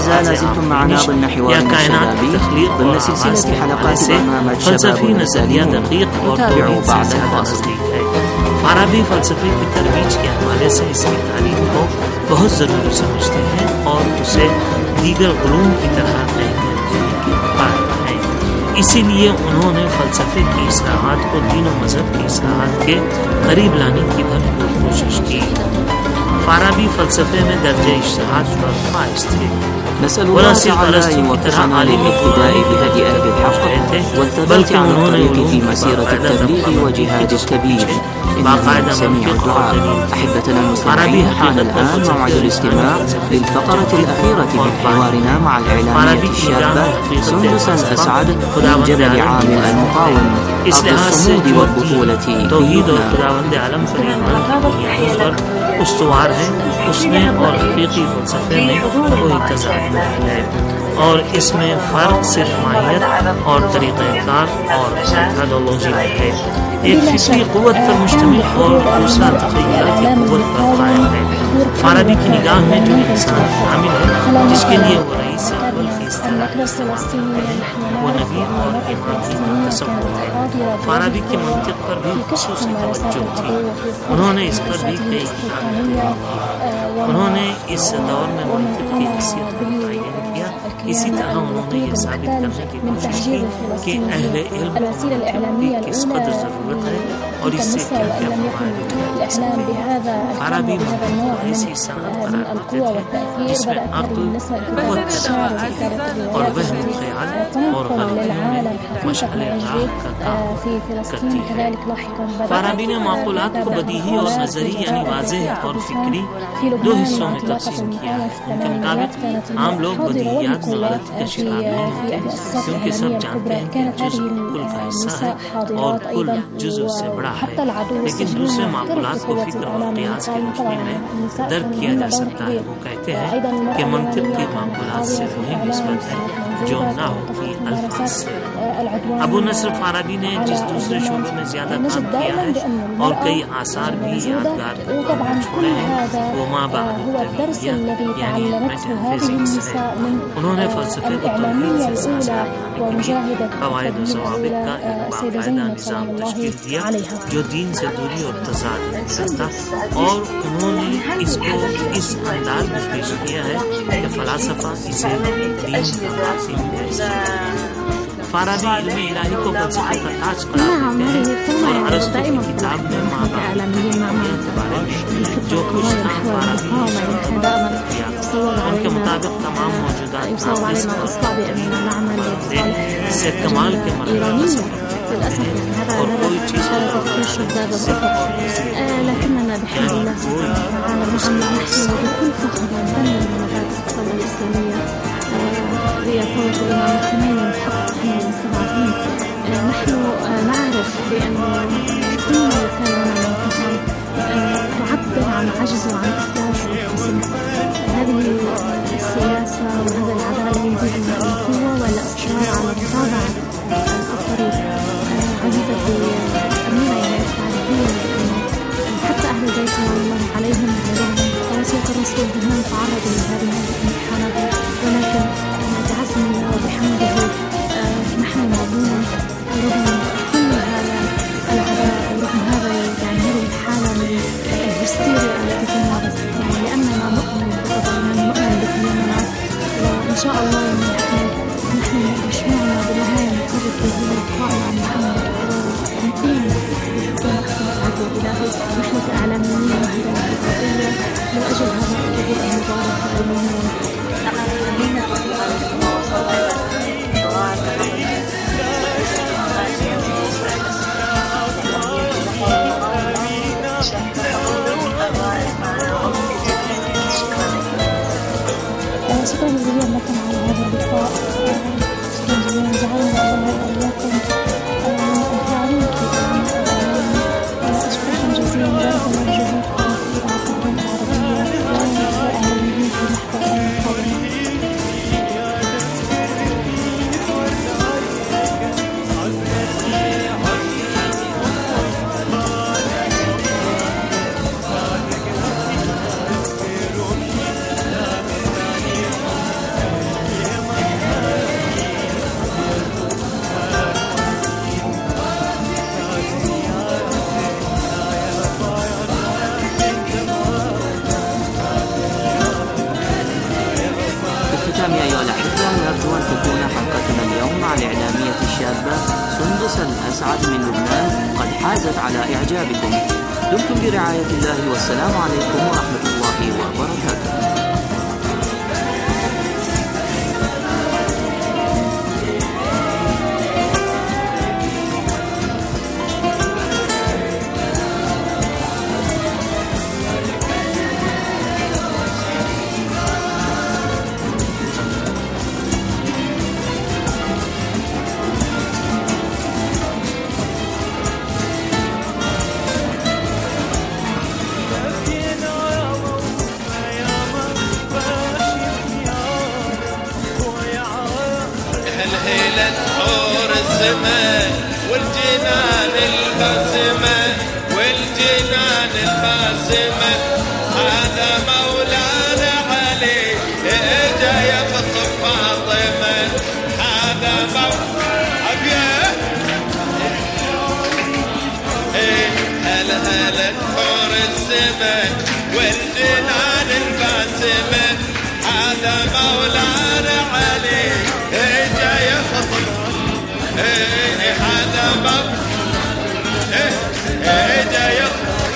یا کائنات کی تخلیق اور آغاز کے حوالے سے فلسفی نظریہ دقیق اور توحید سے زیادہ نزدیک ہے. فارابی فلسفے کی ترویج کے حوالے سے اس کی تعلیم کو بہت ضروری سمجھتے ہیں اور اسے دیگر علوم کی طرح اہمیت دینے کے قائل ہیں. اسی لیے انہوں نے فلسفے کی اصلاحات کو دین و مذہب کی اصلاحات کے قریب لانے کی بھرپور کوشش کی. فارابی فلسفے میں درجہ اجتہاد پر فائز تھے. نسأل الله تعالى يوفقنا للاقتداء بهدي أهل الحق والثبات على الطريق في مسيرة التبليغ وجهاد الكبير إنه سميع الدعاء. أحبتنا المستمعين، حان الآن موعد الاستماع للفقرة الأخيرة من حوارنا مع الإعلامية الشابة سندس الأسعد من جبل عامل المقاوم أرض الصمود والبطولة في لبنان. استوار ہے، اس میں اور حقیقی فلسفے میں کوئی تضاد نہیں ہے، اور اس میں فرق صرف ماہیت اور طریقہ کار اور میتھڈولوجی میں ہے. ایک فکری قوت پر مشتمل اور دوسرا تخیلاتی قوت پر قائم ہے. فارابی کی نگاہ میں جو انسان شامل ہے، جس کے لیے وہ رئیس اول کی اصطلاح وہ نبی اور امام کی تصور ہے. فارابی کی منطق پر بھی خصوصی توجہ تھی. انہوں نے اس پر بھی کئی انہوں نے اس دور میں منطق کی حیثیت کو متعین کیا. اسی طرح انہوں نے یہ ثابت کرنے کی کوشش کی کہ اہل علم کی کس قدر ضرورت ہے اور اس سے کیا کیا فوائد اٹھائے. فارابی منطق ایسی صنعت قرار دیتے تھے جس میں عقل قوت اور وہم خیال اور غلطیوں میں مشعل راہ کا کام کرتی ہے. فارابی نے معقولات کو بدیہی اور نظری یعنی واضح اور فکری دو حصوں میں تقسیم کیا ہے. ان کے مطابق عام لوگ بدیہیات میں غلطی کا شکار نہیں ہوتے کیونکہ سب جانتے ہیں کہ جزء کل کا حصہ ہے اور کل جزء سے بڑا ہے، لیکن دوسرے معقولات کو فکر اور قیاس کی روشنی میں درک کیا جا سکتا ہے. وہ کہتے ہیں کہ منطق کی معقولات سے وہی نسبت ہے جو نہ ہو کی الفاظ سے. ابو نصر فارابی نے جس دوسرے شعبے میں زیادہ کام کیا ہے اور کئی آثار بھی یادگار چھوڑے ہیں وہ ما بعد الطبیعیہ یعنی میٹافزکس ہے. انہوں نے فلسفے کو توحید سے ساز بنانے کے لیے قواعد و ضوابط کا ایک باقاعدہ نظام تشکیل دیا جو دین سے دوری اور تضاد میں رکھتا، اور انہوں نے اس کو اس انداز میں پیش کیا ہے کہ فلاسفہ اسے دین کا فارابی علم الہی کو فلسفے کا تاج قرار دیتے ہیں اور ارسطو کی کتاب میں ماں باپ کے بارے میں جو کچھ تھا فارابی نے کیا. ان کے مطابق تمام موجودات ناقص سے کمال کے مرحلے میں سفر کرتے ہیں اور کوئی چیز هي ثورة الإمام الخميني محقق من المستضعفين. نحن نعرف بأن كل ما كان لنا تعبر عن عجز وعن إفلاس القسم. هذه السياسة وهذا العداء يزيد من القوة والإصرار على متابعة الطريق. عزيزتي أميرة يعني تعرفين حتى أهل البيت سلام الله عليهم عندهم توصية الرسول بهم تعرضوا لهذه الامتحانات، ولكن بعزم الله وبحمده نحن موجودون رغم كل هذا العداء ورغم هذا يعني هذه الحالة من الهستيريا التي تمارس، لأننا نؤمن بقدرنا نؤمن بقيمنا، وإن شاء الله نحن مشروعنا بالنهاية نقرر به الدفاع عن محمد ونقيم بدون أحسن عدو إلهي. نحن كإعلاميين وهدايا حقيقية لأجل هذا الأسبوع المبارك والمهم. شكرا جزيلا لكم على هذا اللقاء. شكرا جزيلا جعلنا الله وإياكم فاعلين أشكركم جزيلا بارك الله جهودكم في إذاعة العربية وإعلاميين في المحتوى القادم. سندس الأسعد من لبنان قد حازت على إعجابكم. دمتم برعاية الله والسلام عليكم ورحمة الله الله وبركاته. والجنان الباسمة والجنان الباسمة هذا مولانا علي اجا يخطب فاطمة هذا مولانا هلا هلا نور السماء والجنان الباسمة هذا مولانا علي اجا يخطب هذا باب اجا يخطب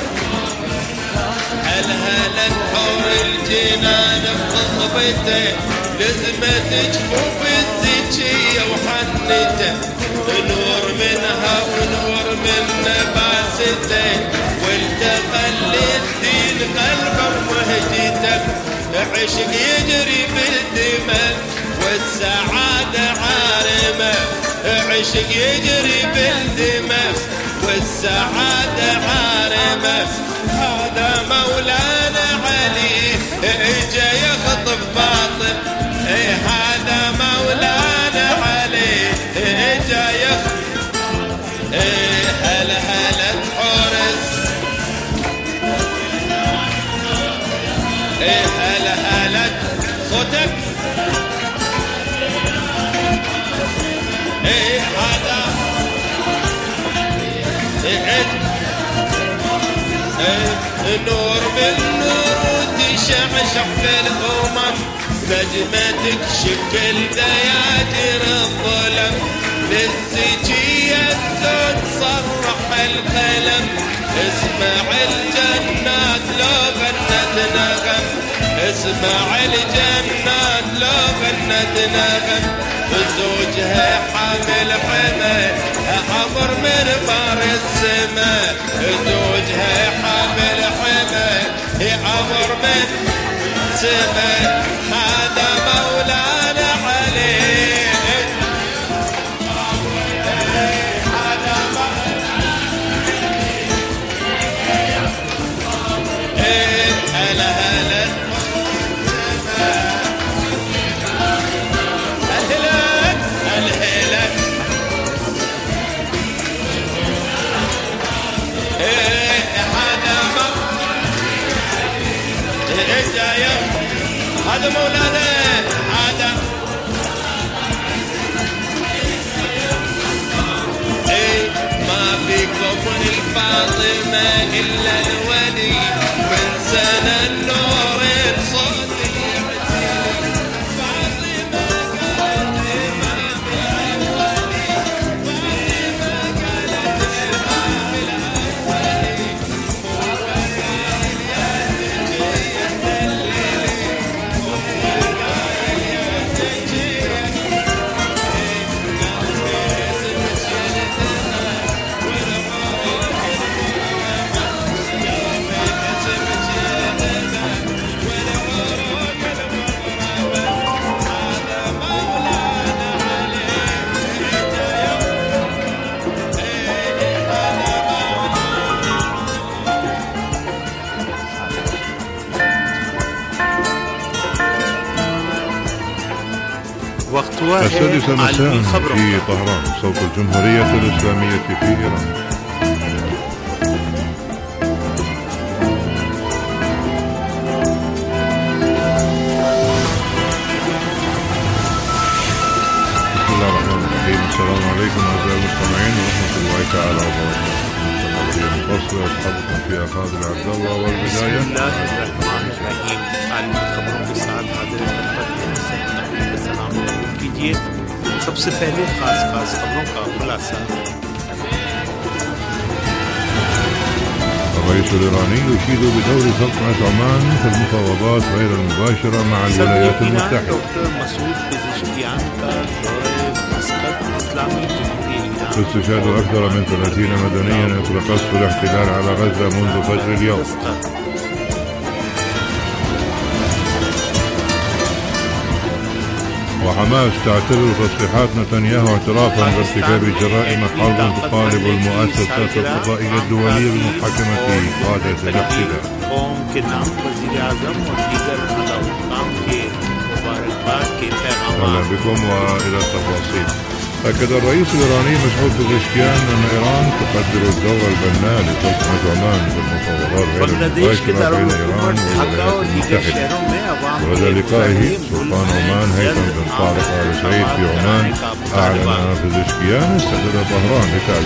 هل هلا نحور الجنان بخطبته لزمة جفوف الزكية وحنته نور منها ونور من نباسته والتقى الدين قلبه وهجته عشق يجري بالدماء والسعادة عارمة عشق يجري بالدماء والسعادة عارمة هذا مولانا علي اجا يخطب باطل هذا مولانا علي اجا يخطب هلا هلا حورس هلا هلا صوتك ايه هذا ايه نور من نور تشعشع في الامم نجمتك شكل دياجر الظلم للزكية الزود صرح القلم اسمع الجنات لو غنت نغم اسمع الجنات لو غنت نغم زوجها حامل حمى عبر من بار السماء زوجها حامل حمى عبر من سماء هذا مولانا علي هلا هلا هذا مولانا هذا ايه ما في كفن الفاطمة إلا الولي من سنة النور صوتي السادسة مساء في طهران صوت الجمهورية الإسلامية في إيران. بسم الله الرحمن الرحيم. السلام عليكم أعزائي المستمعين ورحمة الله تعالى وبركاته. الفصل أصحابكم فيها خالد عبد الله والبداية. بسم الله الرحمن الرحيم. على खबरों के साथ हाजिर सलाम कीजिए। सबसे पहले खास खास खबरों का खुलासा। الرئيس الإيراني يشيد بدور سلطنة عمان في المفاوضات غير المباشرة مع الولايات المتحدة. استشهاد أكثر من ثلاثين مدنيا إثر قصف الاحتلال على غزة منذ فجر اليوم. وحماس تعتبر تصريحات نتنياهو اعترافا بارتكاب جرائم حرب تطالب المؤسسات القضائية الدولية بمحاكمة قادة الاحتلال. أهلا بكم وإلى التفاصيل. أكد الرئيس الإيراني مسعود بزشكيان أن إيران تقدر الدور البناء لسلطنة عمان في المفاوضات غير المباشرة بين إيران والولايات المتحدة. وإلى لقائه سلطان عمان هيثم بن طارق آل سعيد في عمان، أعلن بزشكيان استعداد طهران لتعزيز